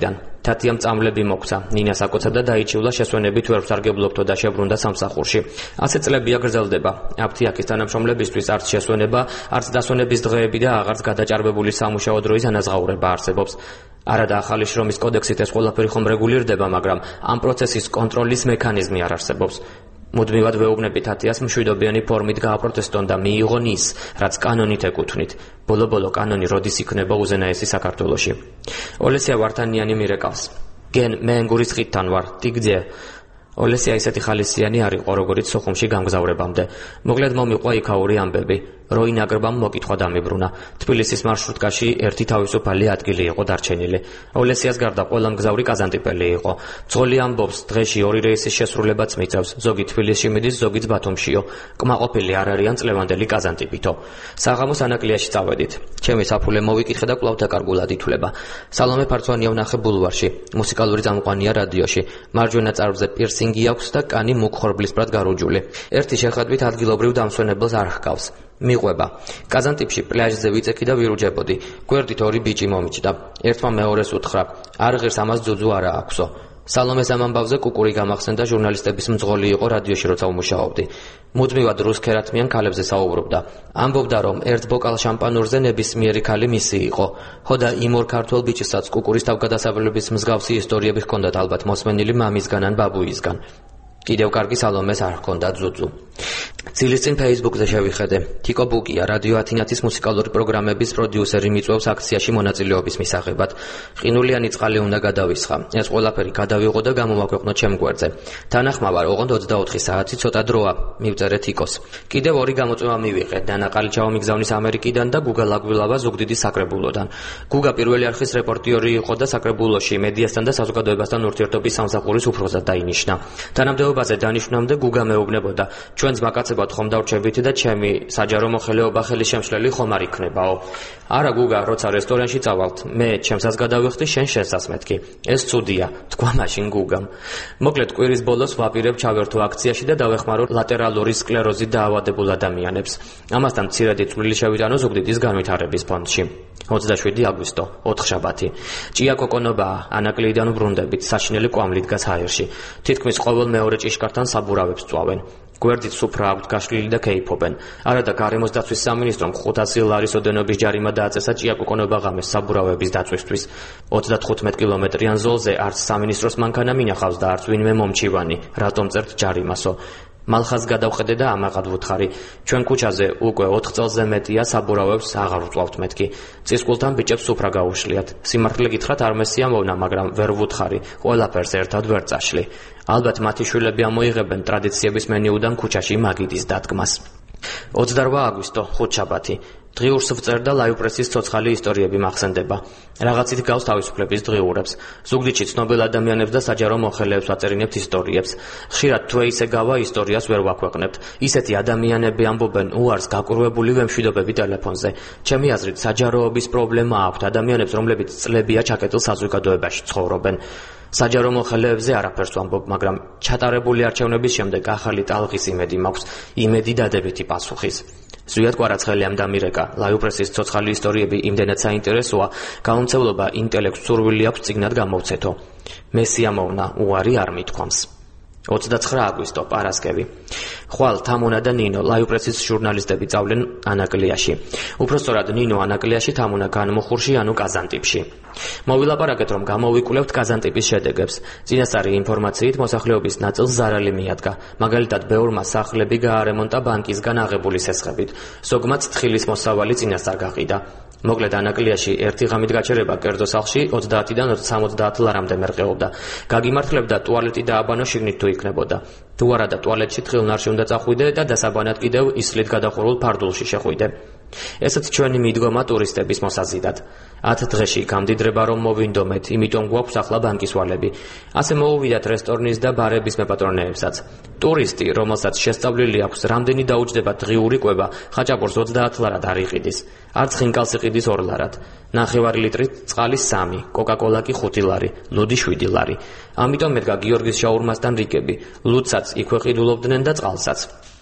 თათიამ წამლები მოგვცა. ნინა საკოცა და დაიჩივლა შესვენებით ვერ ვსარგებლობთო და შებრუნდა სამსახურში. ასე წლებია გრძელდება. აფთიაქის თანამშრომლებისთვის არც შესვენება, არც დასვენების დღეები და აღარც გადაჭარბებული სამუშაო დროის ანაზღაურება არსებობს. არადა ახალი შრომის კოდექსით ეს ყველაფერი ხომ რეგულირდება, მაგრამ ამ პროცესის კონტროლის მექანიზმი არ არსებობს. მუდმივად ვეუბნებით ათიას მშვიდობიანი ფორმით გააპროტესტონ და მიიღონ ის, რაც კანონით ეკუთვნით. ბოლო-ბოლო კანონი როდის იქნება უზენაესი საქართველოში. ოლესია ვართანიანი მირეკავს. გენ მე ენგურის ხიდთან ვარ, ტიგძე. ოლესია ისეთი ხალისიანი არ იყო, როგორც სოხუმში გამგზავრებამდე. მოკლედ მომიყვა იქაური ამბები. როინაგრბამ მოკითხვა დამიბრუნა. თბილისის მარშრუტკაში ერთი თავისუფალი ადგილი იყო დარჩენილი. ოლესიას გარდა ყველა მგზავრი კაზანტიპელი იყო. ძღოლი ამბობს, დღეში ორი რეისის შესრულებაც მიწევს. ზოგი თბილისში მიდის, ზოგიც ბათუმშიო. კმაყოფილი არ არიან წლევანდელი კაზანტიპითო. საღამოს ანაკლიაში წავედით. ჩემი საფულე მოვიკითხე და კვლავ დაკარგულად ითვლება. სალომე ფარცვანია ვნახე ბულვარში. მუსიკალური წამყვანია რადიოში. მარჯვენა წარბზე პირსინგი აქვს და კანი მუქ ხორბლისფრად გარუჯული. ერთი შეხედვით ადგილობრივ დამსვენებელს არ ჰგავს. მიყვება. კაზანტიპში პლაჟზე ვიწექი და ვირუჯებოდი. გვერდით ორი ბიჭი მომიჯდა. ერთმა მეორეს უთხრა: არ ღირს ამას ძუძუ არა აქვსო. სალომეს ამ ამბავზე კუკური გამახსენდა ჟურნალისტების მძღოლი იყო რადიოში როცა ვმუშაობდი. მუდმივად რუსქერათმიან ქალებზე საუბრობდა. ამბობდა, რომ ერთ ბოკალ შამპანურზე ნებისმიერი ქალი მისი იყო. ხო და იმ ორ ქართველ ბიჭისაც კუკურის თავგადასავლების მსგავსი ისტორიები ჰქონდათ ალბათ მოსმენილი მამისგან ან ბაბუისგან. კიდევ კარგი სალომეს არ ჰქონდა ძუძუ. ცილის წინ ფეისბუქზე შევიხედე. თიკო ბუკია, რადიო ათინათის მუსიკალური პროგრამების პროდიუსერი მიწვევს აქციაში მონაწილეობის მისაღებად. ყინულიანი წყალი უნდა გადავისხა. ეს ყველაფერი გადავიღო და გამოვაქვეყნო ჩემ გვერდზე. თანახმავარ, ოღონდ ოცდაოთხი საათი ცოტა დროა, მივწერე თიკოს. კიდევ ორი გამოწვევა მივიღე. ნანა ყალიჩაო მიგზავნის ამერიკიდან და გუგა ლაგვილავა ზუგდიდის საკრებულოდან. გუგა პირველი არხის რეპორტიორი იყო და საკრებულოში მედიასთან და საზოგადოებასთან ურთიერთობის სამსახურის უფროსად დაინიშნა. თანამდებობაზე დანიშვნამდე გუგა მეუბნებოდა: ჩვენს მაკაცებად ხომ დავრჩებით და ჩემი საჯარო მოხელეობა ხელის შემშლელი ხომ არ იქნებაო. არა გუგა, როცა რესტორანში წავალთ, მე ჩემსაც გადავიხდი, შენ შენსაც მეთქი. ეს ცუდია, თქვა მაშინ გუგამ. მოკლედ კვირის ბოლოს ვაპირებ ჩავერთო აქციაში და დავეხმარო ლატერალური სკლეროზით დაავადებულ ადამიანებს. ამასთან მცირედი წვლილი შევიტანო ზუგდიდის განვითარების ფონდში. ოცდაშვიდი აგვისტო, ოთხშაბათი. ჭია კოკონობა ანაკლიდან ვბრუნდებით, საშინელი კვამლით დგას ჰაერში. თითქმის ყოველ მეორე ჭიშკართან საბურავებს წვავენ. გვერდით სუფრა აქვთ გაშლილი და კეიფობენ. არადა გარემოს დაცვის სამინისტრომ ხუთასი ლარის ოდენობის ჯარიმა დააწესა ჭია კოკონობა ღამეს საბურავების დაწვისთვის. ოცდათხუთმეტ კილომეტრიან ზოლზე არც სამინისტროს მანქანა მინახავს და არც ვინმე მომჩივანი. რატომ წერთ ჯარიმასო? მალხას გადავხედე და ამაყად ვუთხარი. ჩვენ ქუჩაზე უკვე ოთხ წელზე მეტია საბურავებს აღარ ვწვავთ მეთქი. წისკულთან ბიჭებს სუფრა გაუშლიათ. სიმართლე გითხრათ არ მესიამოვნა, მაგრამ ვერ ვუთხარი. ყველაფერს ერთად ვერ წაშლი. ალბათ მათი შვილები ამოიღებენ ტრადიციების მენიუდან ქუჩაში მაგიდის დადგმას. ოცდარვა აგვისტო, ხუთშაბათი. დღიურს ვწერდა ლაივპრესის ცოცხალი ისტორიები მახსენდება. რაღაცით გავს თავისუფლების დღიურებს. ზუგდიდში ცნობილ ადამიანებს და საჯარო მოხელეებს ვაწერინებთ ისტორიებს. ხშირად თუ ისე გავა ისტორიას ვერ ვაქვეყნებთ. ისეთი ადამიანები ამბობენ უარს გაკურვებული ვემშვიდობები ტელეფონზე. ჩემი აზრით საჯაროობის პრობლემა აქვთ ადამიანებს, რომლებიც წლებია ჩაკეტილ საზოგადოებაში ცხოვრობენ. საჯარო მოხელეებზე არაფერს ვამბობ, მაგრამ ჩატარებული არჩევნების შემდეგ ახალი ტალღის იმედი მაქვს, იმედი დადებითი პასუხის. ზვიად კვარაცხელიამ დამირეკა, ლაივპრესის ცოცხალი ისტორიები იმდენად საინტერესოა, გაუმცემლობა ინტელექტს სურვილი აქვს წიგნად გამოვცეთო. მესიამოვნა, უარი არ მithქვამს. ოცდაცხრა აგვისტო, პარასკევი. ხვალ თამუნა და ნინო ლაივპრესის ჟურნალისტები წავლენ ანაკლიაში. უпростоრად ნინო ანაკლიაში, თამუნა განმოხურში, ანუ კაზანტიპში. მოვილაპარაკეთ, რომ გამოვიკვლევთ კაზანტიპის შედეგებს. წინასწარი ინფორმაციით მოსახლეობის ნაწილს ზარალი მიადგა. მაგალითად, ბევრმა სახლები გაარემონტა ბანკისგან აღებული სესხებით. ზოგმაც თხილის მოსავალი წინასწარ გაყიდა. მოკლედ ანაკლიაში ერთი ღამით გაჩერება კერძო სახლში ოცდაათიდან სამოცდაათ ლარამდე მერყეობდა. გაგიმართლებდა ტუალეტი და აბანო შიგნით თუ იქნებოდა. თუ არადა ტუალეტში თხილნარში უნდა წახვიდე და დასაბანად კიდევ ისლით გადახურულ ფარდულში შეხვიდე. ესეც ჩვენი მიდგომა ტურისტების მოსაზიდად. ათ დღეში გამდიდრება რომ მოვინდომეთ, იმიტომ გვაქვს ახლა ბანკისვალები. ასე მოუვიდათ რესტორნის და ბარების მეპატრონეებსაც. ტურისტი, რომელსაც შესწავლილი აქვს, რამდენი დაუჯდება დღიური კვება, ხაჭაპურს ოცდაათ ლარად არ იყიდის. არც ხინკალს იყიდის ორ ლარად. ნახევარი ლიტრით წყალი სამი, კოკაკოლა კი ხუთი ლარი, ლუდი შვიდი ლარი. ამიტომ მედგა გიორგის შაურმასთან რიგები. ლუდსაც იქვე ყიდულობდნენ და წყალსაც.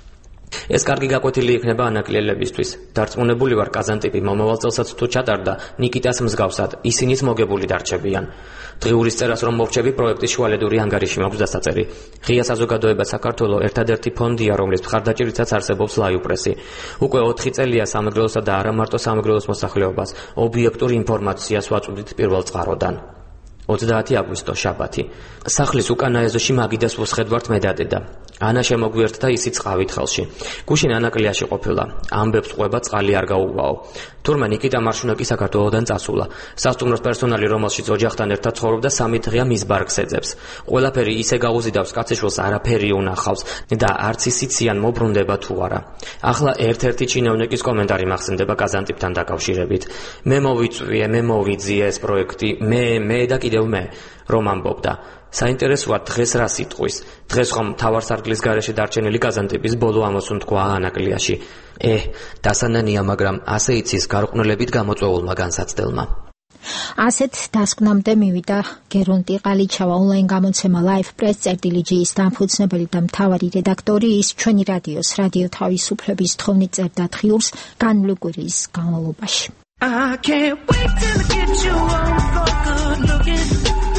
ეს კარგი გაკვეთილი იქნება ანაკლიელებისთვის. დარწმუნებული ვარ, კაზანტიპი მომავალ წელსაც თუ ჩატარდა ნიკიტას მსგავსად, ისინიც მოგებული დარჩებიან. დღიურის წერას რომ მოვჩები, პროექტის შუალედური ანგარიში მაქვს დასაწერი. ღია საზოგადოება საქართველოს ერთადერთი ფონდია, რომლის მხარდაჭერითაც არსებობს ლაიუპრესი. უკვე ოთხი წელია სამეგრელოსა და არა მარტო სამეგრელოს მოსახლეობას ობიექტურ ინფორმაციას ვაწვდით პირველ წყაროდან. ოცდაათი აგვისტო, შაბათი. სახლის უკანა ეზოში მაგიდას უსხედვართ მე და დედა. ანა შემოგვიერთდა ისიც ყავით ხელში. გუშინ ანაკლიაში ყოფილა. ამბებს ყვება, წყალი არ გაუვაო. თურმე ნიკიტა მარშუნაკი საქართველოდან წასულა. სასტუმროს პერსონალი, რომელშიც ოჯახთან ერთად ცხოვრობდა, სამი დღეა მის ბარგს ეძებს. ყველაფერი ისე გაუზიდავს, კაცეშვილს არაფერი უნახავს და არც ისიციან მობრუნდება თუ არა. ახლა ერთ-ერთი ჩინოვნიკის კომენტარი მახსენდება კაზანტიპთან დაკავშირებით. მე მოვიწვიე, მე მოვიძიე ეს პროექტი, მე, მე და კიდევ მე, რომ ამბობდა. საინტერესოა დღეს რა სიტყვის. დღეს ხომ თავარსარგლის გარეშე დარჩენილი კაზანტიპის ბოლო ამოსუნ თქვა ანაკლიაში. ე, დასანანია, მაგრამ ასე იცის გარყვნილებით გამოწვეულმა განსაცდელმა. ასეთ დასკვნამდე მივიდა გერონტი ყალიჩავა, ონლაინ გამოცემა Live Press წერტილი ჯის დამფუძნებელი და მთავარი რედაქტორი. ის ჩვენი რადიოს რადიო თავისუფლების თხოვნით წერდა დღიურს განმლუკვირის განმავლობაში. I can't wait till I get you on the floor, good looking.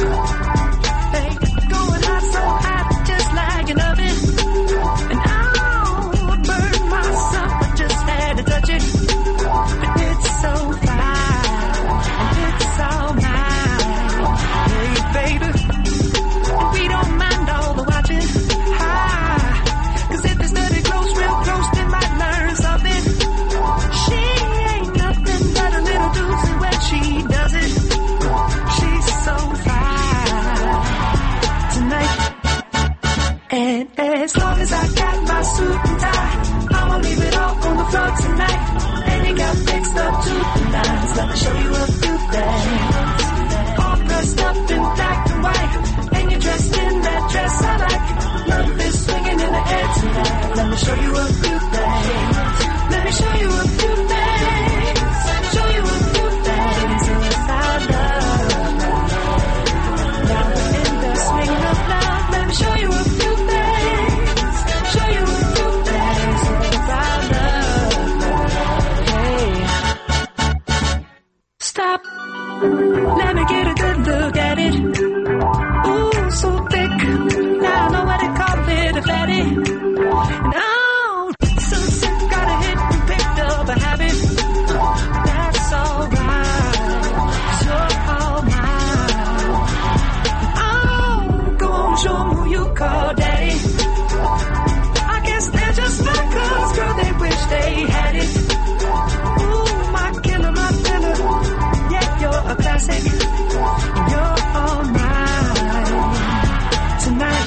Hey, going hot, so hot, just like an oven. And I'll burn myself, I just had to touch it. But it's so fine, and it's all mine. Hey, baby, we don't mind all the watching. Hi, cause if it's dirty close, real close, they might learn something. She ain't nothing but a little doozy when she does it. She's so fine tonight. And as long as I got my suit and tie, I'ma leave it all on the floor tonight. And you got fixed up to the nines. Let me show you a few things. All dressed up in black and white, and you're dressed in that dress I like. Love is swinging in the air tonight. Let me show you a few things. Let me show you a few things. Show you a few things inside love. Now we're in the swing of love. Let me show you a few things. Show you a few things inside love. Hey, stop. Let me get a good look at it. Ooh, so thick. Now I know what they call it, a fatty. And oh, so sick, got a hit and picked up a habit. That's alright, so all mine. Oh, go on, show 'em who you call daddy. I guess they're just like us, girl, they wish they had it. Ooh, my killer, my killer. Yeah, you're a classic. You're all mine tonight.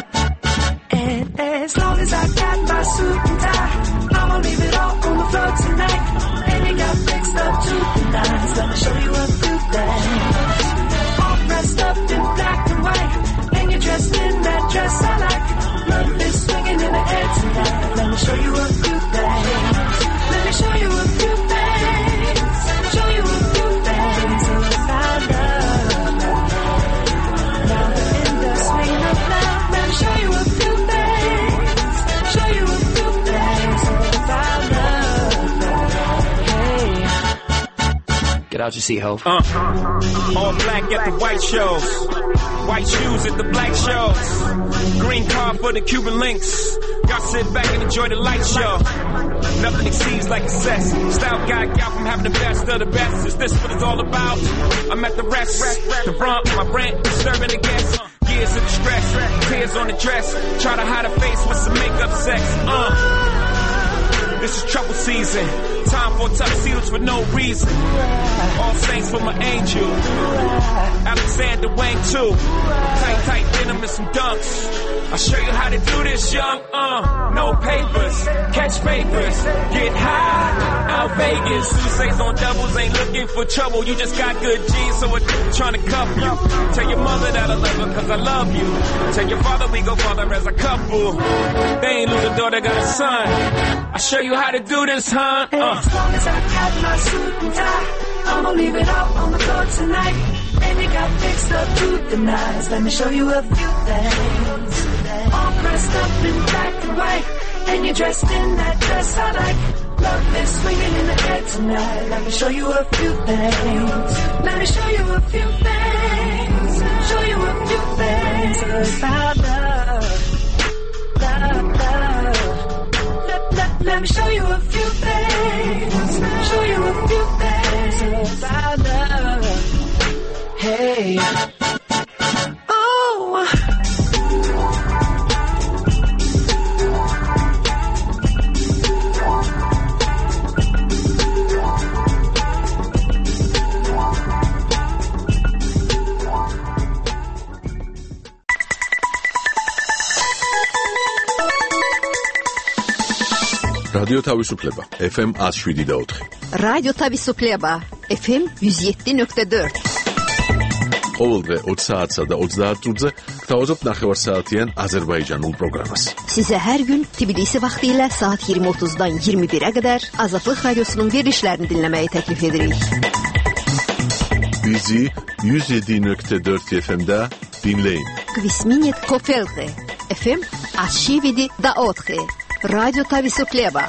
And as long as I got my suit and tie, I'ma leave it all on the floor tonight. And you got fixed up to the nines. Let me show you a few things. All dressed up in black and white, and you're dressed in that dress I like. Love is swinging in the air tonight. Let me show you a few things. Let me show you a few things. Show you a few things inside love. Now we're in the swing of love. Let me show you a few things. Show you a few things inside love. Hey, Get out your seat, ho. Uh, all black at the white shows, white shoes at the black shows, green car for the Cuban links. Y'all sit back and enjoy the light show. Nothing exceeds like excess. Style guy out from having the best of the best. Is this what it's all about? I'm at the rest, the front, my brand, disturbing the guests. Years of distress, tears on the dress. Try to hide a face with some makeup sex. Uh. This is trouble season. Time for tuxedos for no reason. All saints for my angel. Alexander Wang too. Tight, tight denim and some dunks. I'll show you how to do this, young. Uh, no papers, catch papers, get high. Out Vegas, Sousa's on doubles, ain't looking for trouble. You just got good genes, so I'm trying to cuff you. Tell your mother that I love her, cause I love you. Tell your father we go father as a couple. They ain't lose a daughter, got a son. I'll show you how to do this, huh? Uh. As long as I got my suit and tie, I'ma leave it all on the floor tonight. And you got fixed up to the nines. Let me show you a few things. All dressed up in black and white, And you're dressed in that dress I like. Love is swinging in the air tonight. Let me show you a few things. Let me show you a few things. Show you a few things about love. Love, love. Let, let, let me show you a few things. Show you a few things about love. Hey. Oh. რადიო თავისუფლება ეფ ემ one oh seven და four. რადიო თავისუფლება ეფ ემ one oh seven nuqta four. ყოველდღე twenty საათსა და thirty წუთზე გთავაზობთ ნახევარსაათიან აზერბაიჯანულ პროგრამას. Sizə hər gün Tbilisi vaxtı ilə saat twenty thirty-dan twenty-one-ə qədər Azadlıq Radiosunun verilişlərini dinləməyi təklif edirik. Bizi one oh seven nuqta four efe emdə dinləyin. Kvisminit Kofelge efe em one oh seven da four. Радио Тависуклеба.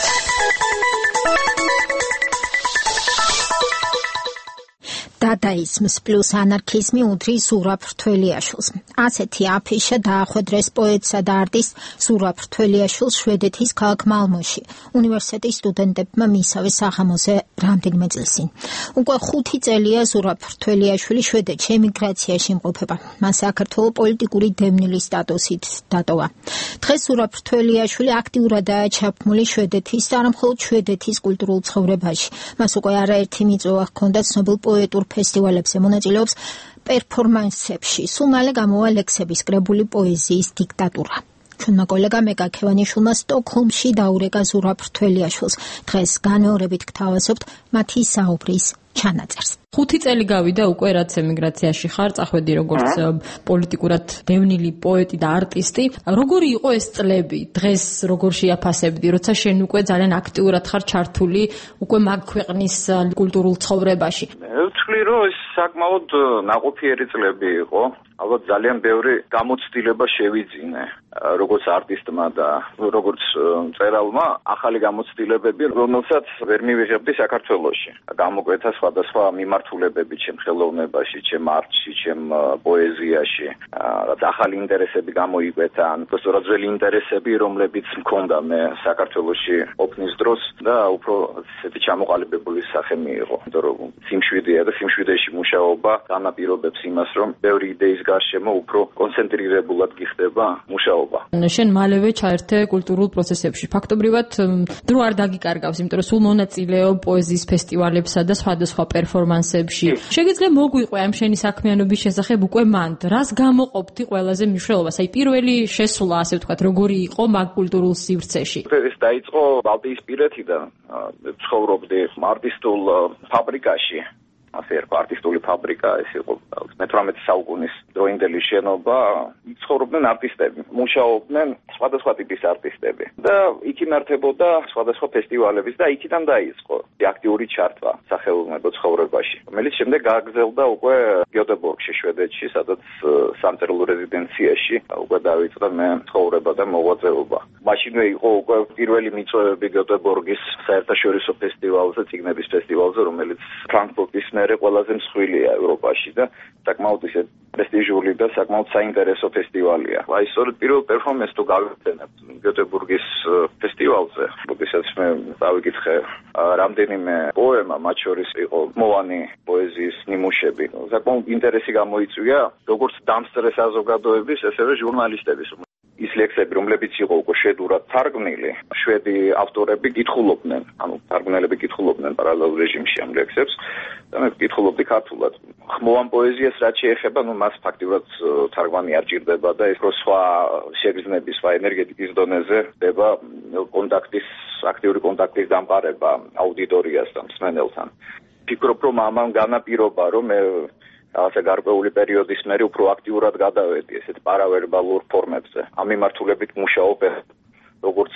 დადაიზმს პლუს ანარქიზმი უდრის ზურაბ რთველიაშვილს. ასეთი აფიშა დაახვედრეს პოეტსა და არტისტ ზურაბ რთველიაშვილს შვედეთის ქალაქ მალმოში. უნივერსიტეტის სტუდენტებმა მისავე საღამოზე რამდენიმე წელს წინ. უკვე ხუთი წელია ზურაბ რთველიაშვილი შვედეთში ემიგრაციაში იმყოფება. მან საქართველოს პოლიტიკური დევნილის სტატუსით დატოვა. დღეს ზურაბ რთველიაშვილი აქტიურადაა ჩაბმული შვედეთის და არა მხოლოდ შვედეთის კულტურულ ცხოვრებაში. მას უკვე არაერთი მიწვევა ჰქონდა ცნობილ პოეტურ ფესტივალებზე მონაწილეობს პერფორმანსებში. სულ მალე გამოვა ლექსების კრებული პოეზიის დიქტატურა. ჩვენმა კოლეგა მეგა ქევანიშვილმა სტოკჰოლმში დაურეკა ზურაბ რთველიაშვილს. დღეს განმეორებით გთავაზობთ მათი საუბრის ჩანაწერს. ხუთი წელი გავიდა უკვე რაც ემიგრაციაში ხარ, წახვედი როგორც პოლიტიკურად დევნილი პოეტი და არტისტი. როგორი იყო ეს წლები? დღეს როგორ შეაფასებდი, როცა შენ უკვე ძალიან აქტიურად ხარ ჩართული უკვე მაგ ქვეყნის კულტურულ ცხოვრებაში? მე ვთვლი, რომ ეს საკმაოდ ნაყოფიერი წლები იყო. ალბათ ძალიან ბევრი გამოცდილება შევიძინე, როგორც არტისტმა და როგორც მწერალმა, ახალი გამოცდილებები, რომელსაც ვერ მივიღებდი საქართველოში. გამოკვეთა სხვადასხვა მიმართულებები ჩემ ხელოვნებაში, ჩემ არტში, ჩემ პოეზიაში, რაც ახალი ინტერესები გამოიკვეთა, ან სწორად ძველი ინტერესები, რომლებიც მქონდა მე საქართველოში ყოფნის დროს და უფრო ესეთი ჩამოყალიბებული სახე მიიღო. იმიტომ რომ სიმშვიდეა და სიმშვიდეში მუშაობა განაპირობებს იმას, რომ ბევრი იდეის გარშემო უფრო კონცენტრირებულად გიხდება მუშაობა. შენ მალევე ჩაერთე კულტურულ პროცესებში. ფაქტობრივად დრო არ დაგიკარგავს, იმიტომ რომ სულ მონაწილეობ პოეზიის ფესტივალებსა და სხვადასხვა პერფორმანსებში. შეგიძლია მოგვიყვე ამ შენი საქმიანობის შესახებ უკვე მანდ, რას გამოყოფდი ყველაზე მნიშვნელობას? აი პირველი შესვლა, ასე ვთქვათ, როგორი იყო მაგ კულტურულ სივრცეში? ეს დაიწყო ბალტიისპირეთიდან. ცხოვრობდი არტისტულ ფაბრიკაში. ასე ერქვა არტისტული ფაბრიკა, ეს იყო მეთვრამეტე საუკუნის დროინდელი შენობა. იქ ცხოვრობდნენ არტისტები, მუშაობდნენ სხვადასხვა ტიპის არტისტები და იქ იმართებოდა სხვადასხვა ფესტივალების და იქიდან დაიწყო აქტიური ჩართვა სახელმწიფო ცხოვრებაში, რომელიც შემდეგ გააგრძელდა უკვე გიოტებორგში, შვედეთში, სადაც სამწერლო რეზიდენციაში უკვე დავიწყდა მე ცხოვრება და მოღვაწეობა. მაშინვე იყო უკვე პირველი მიწვევები გიოტებორგის საერთაშორისო ფესტივალზე, წიგნების ფესტივალზე, რომელიც ფრანკფურტის მერე ყველაზე მსხვილია ევროპაში და საკმაოდ ისე პრესტიჟული და საკმაოდ საინტერესო ფესტივალია. აი სწორედ პირველ პერფორმანსს თუ გავიხსენებთ გიოტებურგის ფესტივალზე, როდესაც მე დავიკითხე რამდენიმე პოემა, მათ შორის იყო მოვანი პოეზიის ნიმუშები. საკმაოდ ინტერესი გამოიწვია როგორც დამსწრე საზოგადოების, ესევე ჟურნალისტების. ის ლექსები, რომლებიც იყო უკვე შვედურად თარგმნილი, შვედი ავტორები კითხულობდნენ, ანუ თარგმნელები კითხულობდნენ პარალელურ რეჟიმში ამ ლექსებს და მე კითხულობდი ქართულად. ხმოვან პოეზიას რაც შეეხება, ну მას ფაქტიურად თარგმანი არ ჭირდება და ეს რო სხვა შეგრძნების, სხვა ენერგეტიკის დონეზე ხდება კონტაქტის, აქტიური კონტაქტის დამყარება აუდიტორიასთან, მსმენელთან. ფიქრობ, რომ ამან განაპირობა, რომ მე რაღაცა გარკვეული პერიოდის მერე უფრო აქტიურად გადავედი ესეთ პარავერბალურ ფორმებზე. ამ მიმართულებით მუშაობ როგორც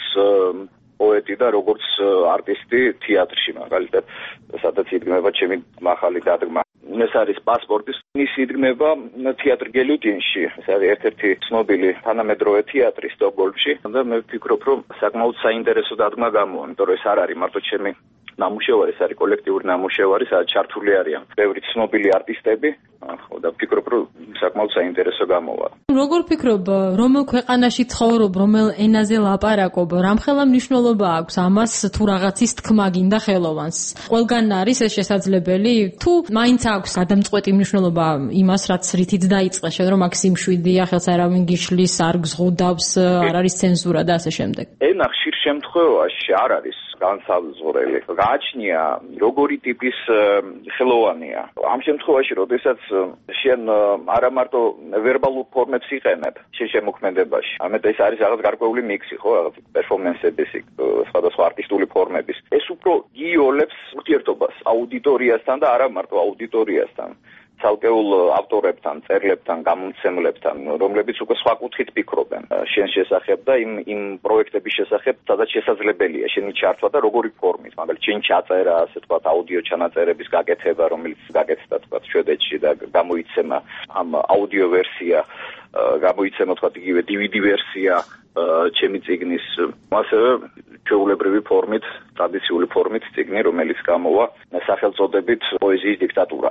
პოეტი და როგორც არტისტი თეატრში, მაგალითად, სადაც იდგმება ჩემი ახალი დადგმა. ეს არის პასპორტის მისიდგმება თეატრ გელუტინში. ეს არის ერთ-ერთი ცნობილი თანამედროვე თეატრი სტოკჰოლმში და მე ვფიქრობ, რომ საკმაოდ საინტერესო დადგმა გამოვა, იმიტომ რომ ეს არ არის მარტო ჩემი ნამუშევარი, ეს არის კოლექტიური ნამუშევარი, სადაც ჩართული არიან ბევრი ცნობილი არტისტები, ხო და ვფიქრობ, რომ საკმაოდ საინტერესო გამოვა. როგორ ფიქრობ, რომელ ქვეყანაში ცხოვრობ, რომელ ენაზე ლაპარაკობ, რამხელა მნიშვნელობა აქვს ამას თუ რაღაცის თქმა გინდა ხელოვანს? ყველგან არის ეს შესაძლებელი, თუ მაინც აქვს გადამწყვეტი მნიშვნელობა იმას, რაც რითიც დაიწყე, შენ რომ აქ სიმშვიდეა, ხელს არავინ გიშლის, არ გზღუდავს, არ არის ცენზურა და ასე შემდეგ. ენა ხშირ შემთხვევაში არ არის განსაზღვრელი. გააჩნია როგორი ტიპის ხელოვანია. ამ შემთხვევაში, როდესაც შენ არა მარტო ვერბალურ ფორმებს იყენებ შენ შემოქმედებაში, ამეთ ეს არის რაღაც გარკვეული მიქსი, ხო, რაღაც პერფორმანსების, სხვადასხვა არტისტული ფორმების. ეს უფრო გიოლებს ურთიერთობას აუდიტორიასთან და არა მარტო აუდიტორიასთან. ცალკეულ ავტორებთან, წერლებთან, გამომცემლებთან, რომლებიც უკვე სხვა კუთხით ფიქრობენ შენ შესახებ და იმ იმ პროექტების შესახებ, სადაც შესაძლებელია შენი ჩართვა და როგორი ფორმით, მაგალითად, შენ ჩაწერა, ასე თქვა, აუდიო ჩანაწერების გაკეთება, რომელიც გაკეთდა, თქვა, შვედეთში და გამოიცემა ამ აუდიო ვერსია, გამოიცემა, თქვა, იგივე დი ვი დი ვერსია ჩემი წიგნის, ასევე ჩვეულებრივი ფორმით, ტრადიციული ფორმით წიგნი, რომელიც გამოვა სახელწოდებით პოეზიის დიქტატურა.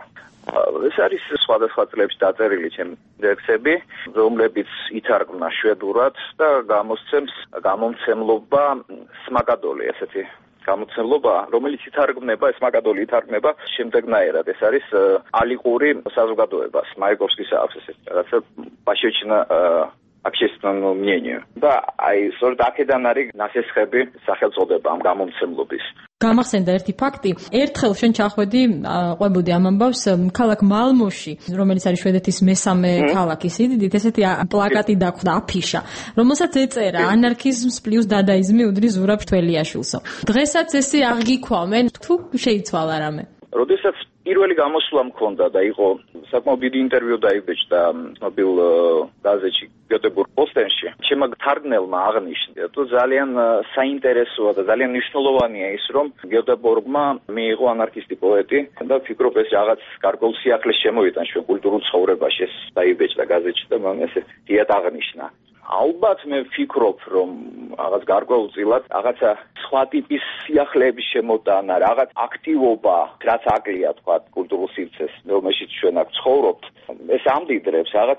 ეს არის სხვადასხვა წლებში დაწერილი ჩემი ლექსები, რომლებიც ითარგმნა შვედურად და გამოსცემს გამომცემლობა სმაგადოლი, ესეთი გამომცემლობა, რომელიც ითარგმნება, სმაგადოლი ითარგმნება შემდეგნაირად. ეს არის ალიყური საზოგადოება, მაიკოვსკის აქვს ესეთი რაღაცა პაშეჩნა общественному мнению. და აი, სწორედ აქედან არის ნასესხები სახელწოდება ამ გამომცემლობის. გამახსენდა ერთი ფაქტი. ერთხელ შენ ჩახვედი, ყვებოდი ამ ამბავს, ქალაქ მალმოში, რომელიც არის შვედეთის მესამე ქალაქი სიდიდით, ესეთი პლაკატი დახვდა, აფიშა, რომელსაც ეწერა ანარქიზმს პლუს დადაიზმი უდრის ზურაბ თველიაშვილსო. დღესაც ესე აღგიქვამენ, თუ შეიცვალა რამე? როდესაც პირველი გამოსვლა მქონდა და იყო საკმაოდ დიდი ინტერვიუ დაიბეჭდა ცნობილ გაზეთში გიოტებურგ პოსტენში, ჩემმა თარგმნელმა აღნიშნა, თუ ძალიან საინტერესოა და ძალიან მნიშვნელოვანია ის, რომ გიოტებურგმა მიიღო ანარქისტი პოეტი და ვფიქრობ, ეს რაღაც გარკვეულ სიახლეს შემოვიტან ჩვენ კულტურულ ცხოვრებაში, ეს დაიბეჭდა გაზეთში და მან ესე დიად აღნიშნა. ალბათ მე ვფიქრობ, რომ რაღაც გარკვეულწილად რაღაცა სხვა ტიპის სიახლეების შემოტანა, რაღაც აქტივობა, რაც აკლია, თქვა, კულტურულ სივრცეს, რომელშიც ჩვენ აქ ცხოვრობთ, ეს ამდიდრებს რაღაც,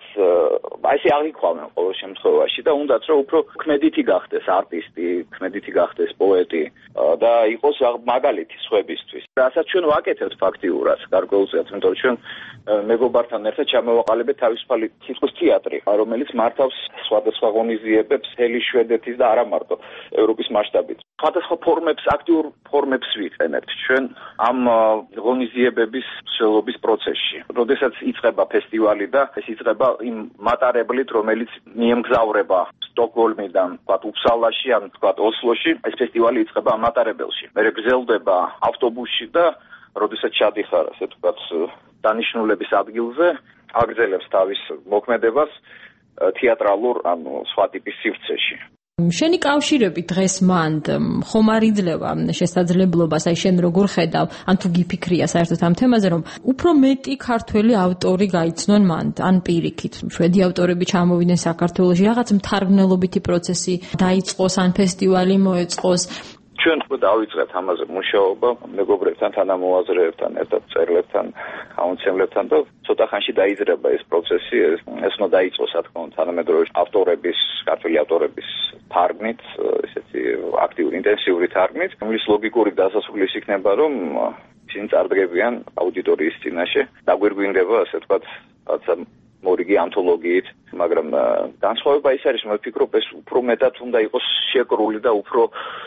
აი ესე აღიქვამენ ყოველ შემთხვევაში და უნდათ რომ უფრო ქმედითი გახდეს არტისტი, ქმედითი გახდეს პოეტი და იყოს მაგალითი სხვებისთვის. რასაც ჩვენ ვაკეთებთ ფაქტიურად, გარკვეულწილად, იმიტომ რომ ჩვენ მეგობართან ერთად ჩამოვაყალიბეთ თავისუფალი სიტყვის თეატრი, რომელიც მართავს სხვადასხვა ღონისძიებებს მთელი შვედეთის და არა მარტო ევროპის მასშტაბით. სხვადასხვა ფორმებს, აქტიურ ფორმებს ვიყენებთ ჩვენ ამ ღონისძიებების მსვლელობის პროცესში. როდესაც იწყება ფესტივალი და ეს იწყება იმ მატარებლით, რომელიც მიემგზავრება სტოკჰოლმიდან, თქვა, უფსალაში ან თქვა, ოსლოში, ეს ფესტივალი იწყება ამ მატარებელში. მერე გრძელდება ავტობუსში და როდესაც ჩადიხარ, ასე თქვათ, დანიშნულების ადგილზე, აგრძელებს თავის მოქმედებას თეატრალურ, ანუ სხვა ტიპის სივრცეში. შენი კავშირები დღეს მანდ ხომ არ იძლევა შესაძლებლობას, აი შენ როგორ ხედავ, ან თუ გიფიქრია საერთოდ ამ თემაზე, რომ უფრო მეტი ქართველი ავტორი გაიცნონ მანდ, ან პირიქით, შვედი ავტორები ჩამოვიდნენ საქართველოში, რაღაც მთარგმნელობითი პროცესი დაიწყოს, ან ფესტივალი მოეწყოს. ჩვენ ხო დავიწყეთ ამაზე მუშაობა მეგობრებთან, თანამოაზრეებთან, ერთად წერლებთან, გამომცემლებთან და ცოტა ხანში დაიძრება ეს პროცესი, ეს უნდა დაიწყოს, რა თქმა უნდა, თანამედროვე ავტორების, ქართველი ავტორების თარგმნით, ესეთი აქტიური, ინტენსიური თარგმნით, რომლის ლოგიკური დასასრულის იქნება, რომ ისინი წარდგებიან აუდიტორიის წინაშე, დაგვირგვინდება, ასე ვთქვათ, რაღაცა მორიგი ანთოლოგიით, მაგრამ განსხვავება ის არის, მე ვფიქრობ, ეს უფრო მეტად უნდა იყოს შეკრული და უფრო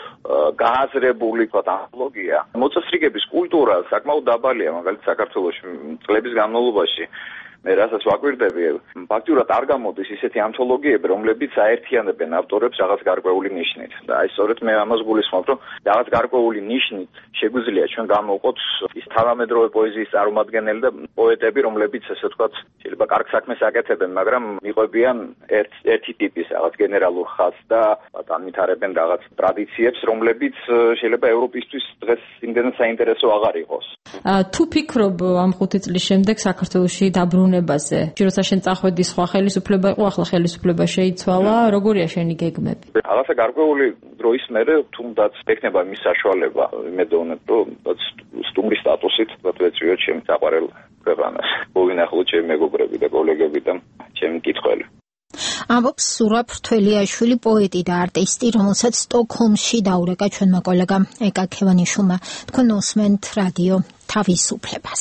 გააზრებული, თქვა, ანთოლოგია. მოწესრიგების კულტურა საკმაოდ დაბალია, მაგალითად საქართველოში წლების განმავლობაში მე რასაც ვაკვირდები, ფაქტურად არ გამოდის ისეთი ანთოლოგიები, რომლებიც აერთიანებენ ავტორებს რაღაც გარკვეული ნიშნით. და აი სწორედ მე ამას გულისხმობ, რომ რაღაც გარკვეული ნიშნით შეგვიძლია ჩვენ გამოვყოთ ის თანამედროვე პოეზიის წარმომადგენელი და პოეტები, რომლებიც ესე ვთქვათ, შეიძლება კარგ საქმეს აკეთებენ, მაგრამ მიყვებიან ერთ ერთი ტიპის რაღაც გენერალურ ხაზს და განვითარებენ რაღაც ტრადიციებს, რომლებიც შეიძლება ევროპისთვის დღეს იმდენად საინტერესო აღარ იყოს. თუ ფიქრობ ამ ხუთი წლის შემდეგ საქართველოში დაბრუნებაზე, როცა შენ წახვედი სხვა ხელისუფლება იყო, ახლა ხელისუფლება შეიცვალა, როგორია შენი გეგმები? რაღაცა გარკვეული დროის მერე თუნდაც ექნება მის საშუალება, იმედოვნებ, რომ სტუმრის სტატუსით ვეწვიოთ ჩემს საყვარელ ქვეყანას. მოვინახულოთ ჩემი მეგობრები და კოლეგები და ჩემი მკითხველი. ამბობს სურა ფრთველიაშვილი, პოეტი და არტისტი, რომელსაც სტოკჰოლმში დაურეკა ჩვენმა კოლეგამ ეკა ქევანიშვილმა. თქვენ უსმენთ რადიო თავისუფლებას.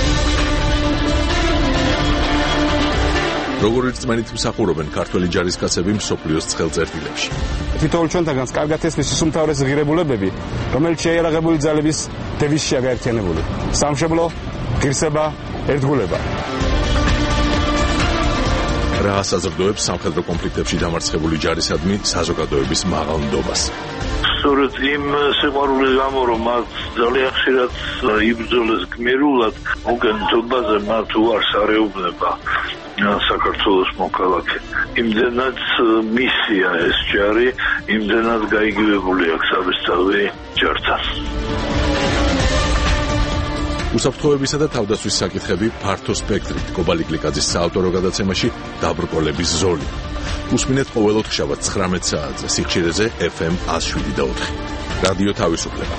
როგორი რწმენით მსახურობენ ქართველი ჯარისკაცები მსოფლიოს ცხელწერტილებში. თითოეულ ჩვენთაგანს კარგად ესმის ის უმთავრესი ღირებულებები, რომელიც შეიარაღებული ძალების დევიზშია გაერთიანებული. სამშობლო, ღირსება, ერთგულება. რა საზრდოებს სამხედრო კონფლიქტებში დამარცხებული ჯარისადმი საზოგადოების მაღალ ნდობას. სწორედ იმ სიყვარულის გამო, რომ მათ ძალიან ხშირად იბრძოლეს გმირულად, მოგენთობაზე მათ უარს არეუბნება საქართველოს მოქალაქე. იმდენად მისია ეს ჯარი, იმდენად გაიგივებული აქვს საბესწავლი ჯართან. უსაფრთხოებისა და თავდაცვის საკითხები ფართო სპექტრით. კობალი გლიკაძის საავტორო გადაცემაში დაბრკოლების ზოლი. უსმინეთ ყოველ ოთხშაბათ ცხრამეტ საათზე სიხშირეზე ეფ ემ ათას შვიდი და ოთხი. რადიო თავისუფლება.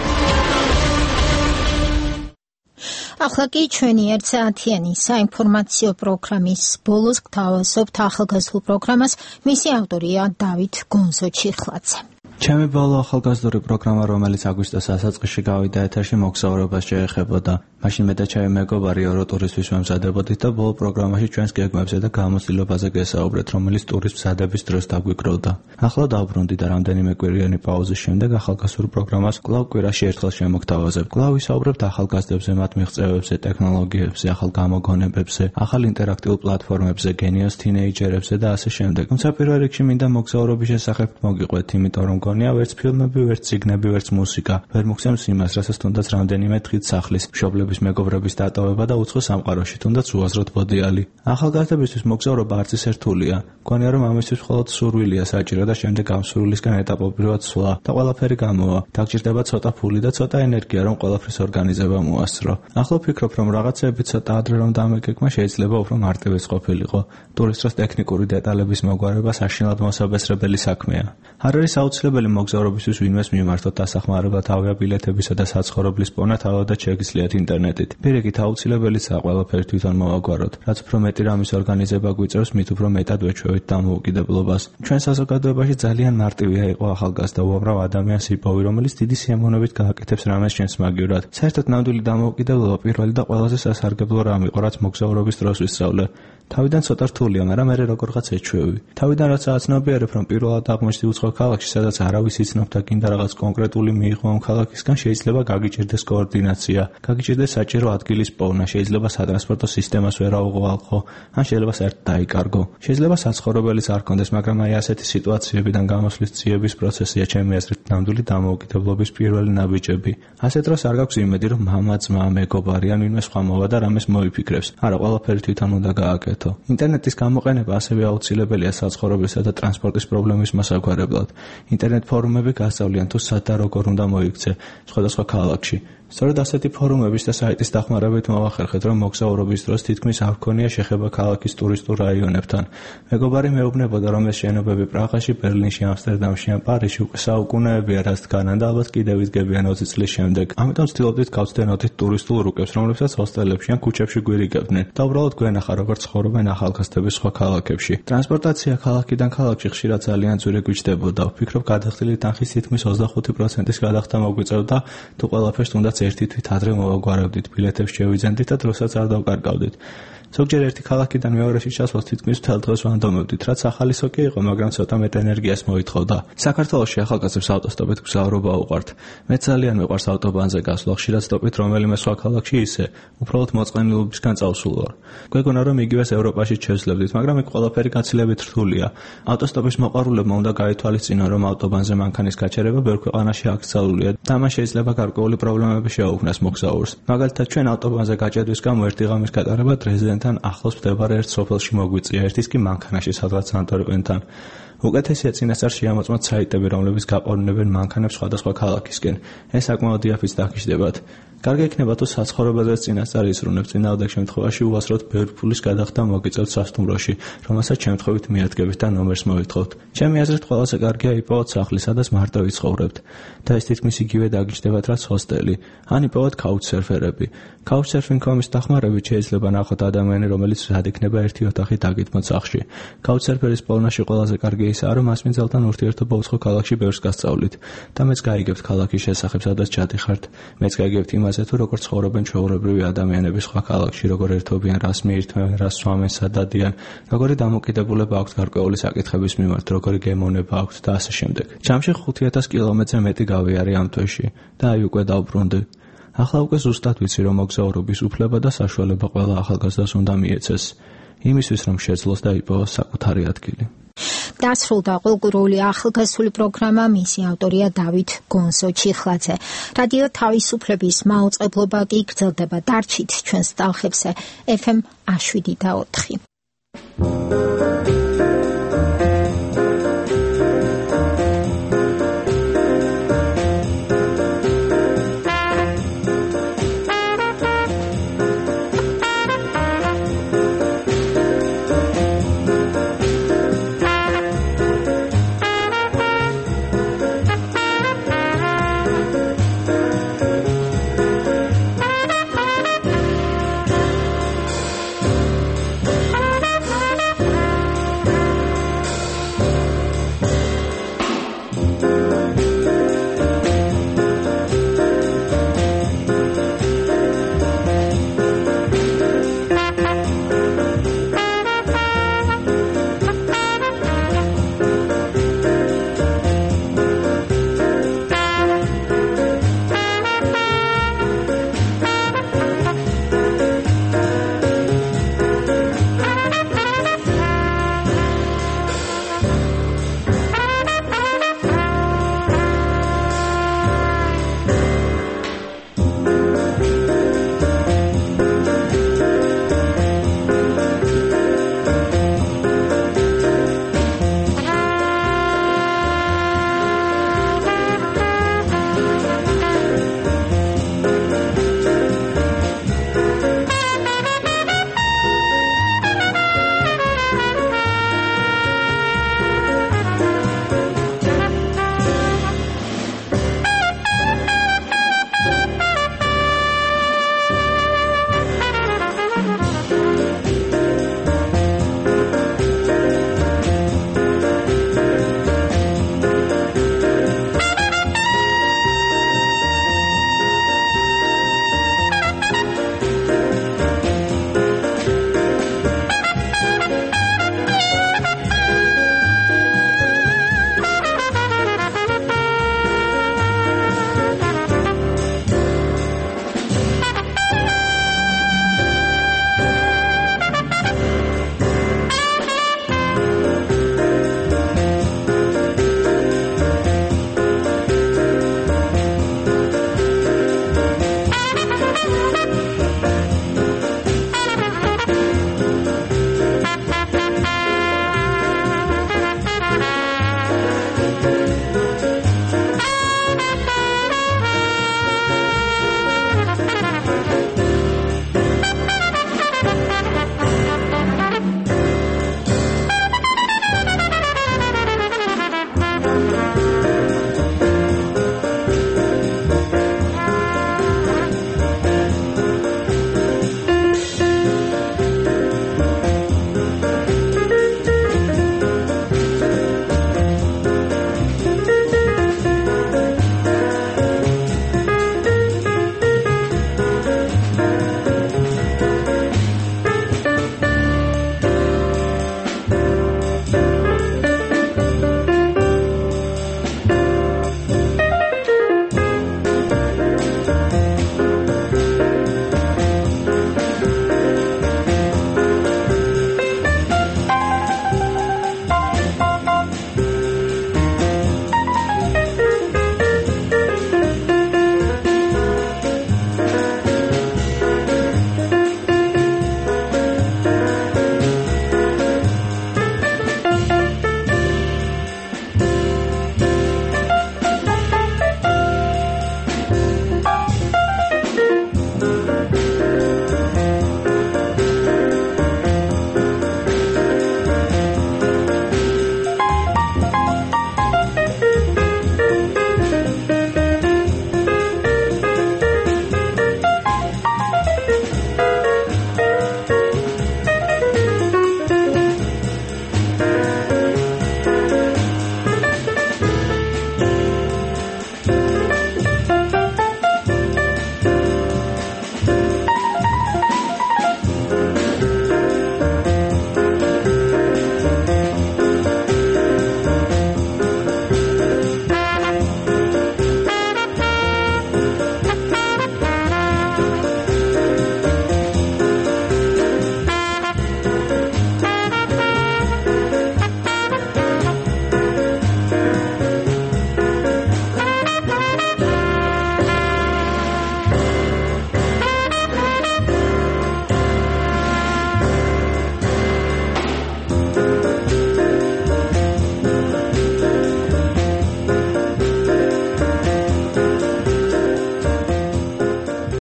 ახლა კი ჩვენი ერთსაათიანი საინფორმაციო პროგრამის ბოლოს გთავაზობთ ახალგაზრდულ პროგრამას. მისი ავტორია დავით გონზო-ჩიხლაძე. ჩემი ბოლო ახალგაზრდული პროგრამა, რომელიც აგვისტოს დასაწყისში გავიდა ეთერში, მოგზაურობას შეეხებოდა. მაშინ მე და ჩემი მეგობარი ორო ტურისთვის ვემზადებოდით და ბოლო პროგრამაში ჩვენს გეგმებზე და გამოცდილებაზე გესაუბრეთ, რომელიც ტურის მზადების დროს დაგვიკროვდა. ახლა დავბრუნდი და რამდენიმე კვირიანი პაუზის შემდეგ ახალგაზრდულ პროგრამას კვლავ კვირაში ერთხელ შემოგთავაზებ. კვლავ ვისაუბრებთ ახალგაზრდებზე, მათ მიღწევებზე, ტექნოლოგიებზე, ახალ გამოგონებებზე, ახალ ინტერაქტიულ პლატფორმებზე, გენიოს თინეიჯერებზე და ასე შემდეგ. თუმცა პირველ რიგში მინდა მოგზაურობის შესახებ მოგიყვეთ, იმიტომ რომ გონია ვერც ფილმები, ვერც წიგნები, ვერც მუსიკა ვერ მოგცემს იმას, რასაც თუნდაც რამდენიმე დღით სახლის, მშობლების მეგობრების დატოვება და უცხო სამყაროში, თუნდაც უაზროდ ბოდიალი. ახალგაზრდებისთვის მოგზაურობა არც ის რთულია. გონია რომ ამისთვის მხოლოდ სურვილია საჭირო და შემდეგ ამ სურვილისგან ეტაპობრივად სვლა და ყველაფერი გამოვა. დაგჭირდება ცოტა ფული და ცოტა ენერგია, რომ ყველაფრის ორგანიზება მოასწრო. ახლა ვფიქრობ, რომ რაღაცეები ცოტა ადრე რომ დამეგეგმა, შეიძლება უფრო მარტივიც ყოფილიყო. ტურის დროს ტექნიკური დეტალების მოგვარება საშინლად მოსაბესრებელი საქმეა. არ არის აუცილებელი მოგზაურობისთვის ვინმეს მიმართოთ დასახმარებლად ავიაბილეთებისა და საცხოვრებლის პოვნა თავადაც შეგიძლიათ ინტერნეტით. პირიქით აუცილებელიცაა ყველაფერი თვითონ მოვაგვაროთ. რაც უფრო მეტი რამის ორგანიზება გვიწევს, მით უფრო მეტად ვეჩვევით დამოუკიდებლობას. ჩვენ საზოგადოებაში ძალიან მარტივია იყო ახალგაზრდა უამრავ ადამიანს იპოვი, რომელიც დიდი სიამოვნებით გააკეთებს რამეს შენს მაგივრად. საერთოდ ნამდვილი დამოუკიდებლობა პირველი და ყველაზე სასარგებლო რამ იყო, რაც მოგზაურობის დროს ვისწავლე. თავიდან ცოტა რთულია, მაგრამ მე როგორღაც ეჩვევი. თავიდან რაც აცნობიერებ, რომ პირველად აღმოჩნდი უცხო ქალაქში, სადაც არავის იცნობ და გინდა რაღაც კონკრეტული მიიღო ამ ქალაქისგან, შეიძლება გაგიჭირდეს კოორდინაცია, გაგიჭირდეს საჭირო ადგილის პოვნა, შეიძლება სატრანსპორტო სისტემას ვერ აუღალყო, ან შეიძლება საერთოდ დაიკარგო. შეიძლება საცხოვრებელის არ კონდეს, მაგრამ აი ასეთი სიტუაციებიდან გამოსვლის ძიების პროცესია ჩემი აზრით ნამდვილი დამოუკიდებლობის პირველი ნაბიჯები. ასეთ დროს არ გაქვს იმედი, რომ მამა, ძმა, მეგობარი ან ვინმე სხვა მოვა და რამეს მოიფიქრებს. არა, ყველაფერი თვითონ უნდა გააკეთო. ინტერნეტის გამოყენება ასევე აუცილებელია საცხოვრებისა და ტრანსპორტის პრობლემის მოსაგვარებლად. ინტერნეტ ფორუმები გასწავლიან თუ სად და როგორ უნდა მოიქცე სხვადასხვა ქალაქში. სწორედ ასეთი ფორუმების და საიტის დახმარებით მოვახერხეთ, რომ მოგზაურობის დროს თითქმის არ გქონია შეხება ქალაქის ტურისტულ რაიონებთან. მეგობარი მეუბნებოდა, რომ ეს შენობები პრაღაში, ბერლინში, ამსტერდამში ან პარიზში უკვე საუკუნეებია რაც დგანან და ალბათ კიდევ იდგებიან ოცი წლის შემდეგ. ამიტომ ვცდილობდით გავცდენოდით ტურისტულ რუკებს, რომლებსაც ჰოსტელებში ან ქუჩებში გვირიგებდნენ და უბრალოდ გვენახა, როგორ ცხოვრობენ ახალგაზრდები სხვა ქალაქებში. ტრანსპორტაცია ქალაქიდან ქალაქში ხშირად ძალიან ძვირი გვიჩნდებოდა. ვფიქრობ, გადახდილი თანხის თითქმის ოცდახუთი პროცენტის გადახდა მოგვიწევდა, თუ ყველაფერს უნდა სადაც ერთი თვით ადრე მოვაგვარებდით, ბილეთებს შევიძენდით და დროსაც არ დავკარგავდით. ზოგჯერ ერთი ქალაქიდან მეორეში ჩასვლას თითქმის მთელ დღეს ვანდომებდით, რაც ახალი სოკი იყო, მაგრამ ცოტა მეტ ენერგიას მოითხოვდა. საქართველოში ახალგაზრდებს ავტოსტოპით გზავრობა უყვართ. მეც ძალიან მიყვარს ავტობანზე გასვლა, ხშირად სტოპით რომელიმე სხვა ქალაქში ისე, უბრალოდ მოწყენილობისგან წავსულ ვარ. გვეგონა რომ იგივეს ევროპაშიც შევძლებდით, მაგრამ იქ ყველაფერი გაცილებით რთულია. ავტოსტოპის მოყვარულებმა უნდა გაითვალისწინონ, რომ ავტობანზე მანქანის გაჩერება ბევრ ქვეყანაში აკრძალულია და ამან შეიძლება გარკვეული პრობლემები შეუქმნას მოგზაურს. მაგალითად, ჩვენ ავტობანზე გაჭედვის გამო ერთი ღამის გატარება დრეზდენთან ახლოს მდებარე ერთ სოფელში მოგვიწია, ერთის კი მანქანაში, სადღაც ანტვერპენთან. უკეთესია წინასწარ შეამოწმოთ საიტები, რომლებიც გაყოლინებენ მანქანებს სხვადასხვა ქალაქისკენ. ეს საკმაოდ იაფიც დაგიჟდებათ. კარგი იქნება თუ საცხოვრებელზეც წინასწარ ისრუნებ, წინააღმდეგ შემთხვევაში უასროთ ბევრი ფულის გადახდა მოგიწევთ სასტუმროში, რომელსაც შემთხვევით მიადგებით და ნომერს მოითხოვთ. ჩემი აზრით ყველაზე კარგია იპოვოთ სახლი, სადაც მარტო იცხოვრებთ და ეს თითქმის იგივე დაგიჟდებათ, რაც ჰოსტელი. ან იპოვოთ couchsurferები. couchsurfing kom is დახმარებით შეიძლება ნახოთ ადამიანი, რომელიც სად იქნება ერთი ოთახი დაგითმოთ სახლში. couchsurferis პოლონაში ყველაზე კარგი ისაა, რომ მასპინძელთან ურთიერთობა უცხო ქალაქში ბევრს გასწავლით და მეც გაიგებთ ქალაქის შესახებ, სადაც ჩადიხართ. მეც გაიგებთ იმაზე, თუ როგორ ცხოვრობენ ჩვეულებრივი ადამიანები სხვა ქალაქში, როგორ ერთობიან, რას მიირთმევენ, რას სვამენ, სად დადიან, როგორი დამოკიდებულება აქვთ გარკვეული საკითხების მიმართ, როგორი გემოვნება აქვთ და ასე შემდეგ. ჯამში ხუთი ათას კილომეტრზე მეტი გავიარე ამ თვეში და აი უკვე დავბრუნდი. ახლა უკვე ზუსტად ვიცი, რომ მოგზაურობის უფლება და საშუალება ყველა ახალგაზრდას უნდა მიეცეს, იმისთვის რომ შეძლოს და იპოვოს საკუთარი ადგილი. დასრულდა კულტურული ახალგაზრდული პროგრამა, მისი ავტორია დავით გონსო-ჩიხლაძე. რადიო თავისუფლების მაუწყებლობა კი გრძელდება. დარჩით ჩვენს ტალღებზე ეფ ემ ათი და ოთხი.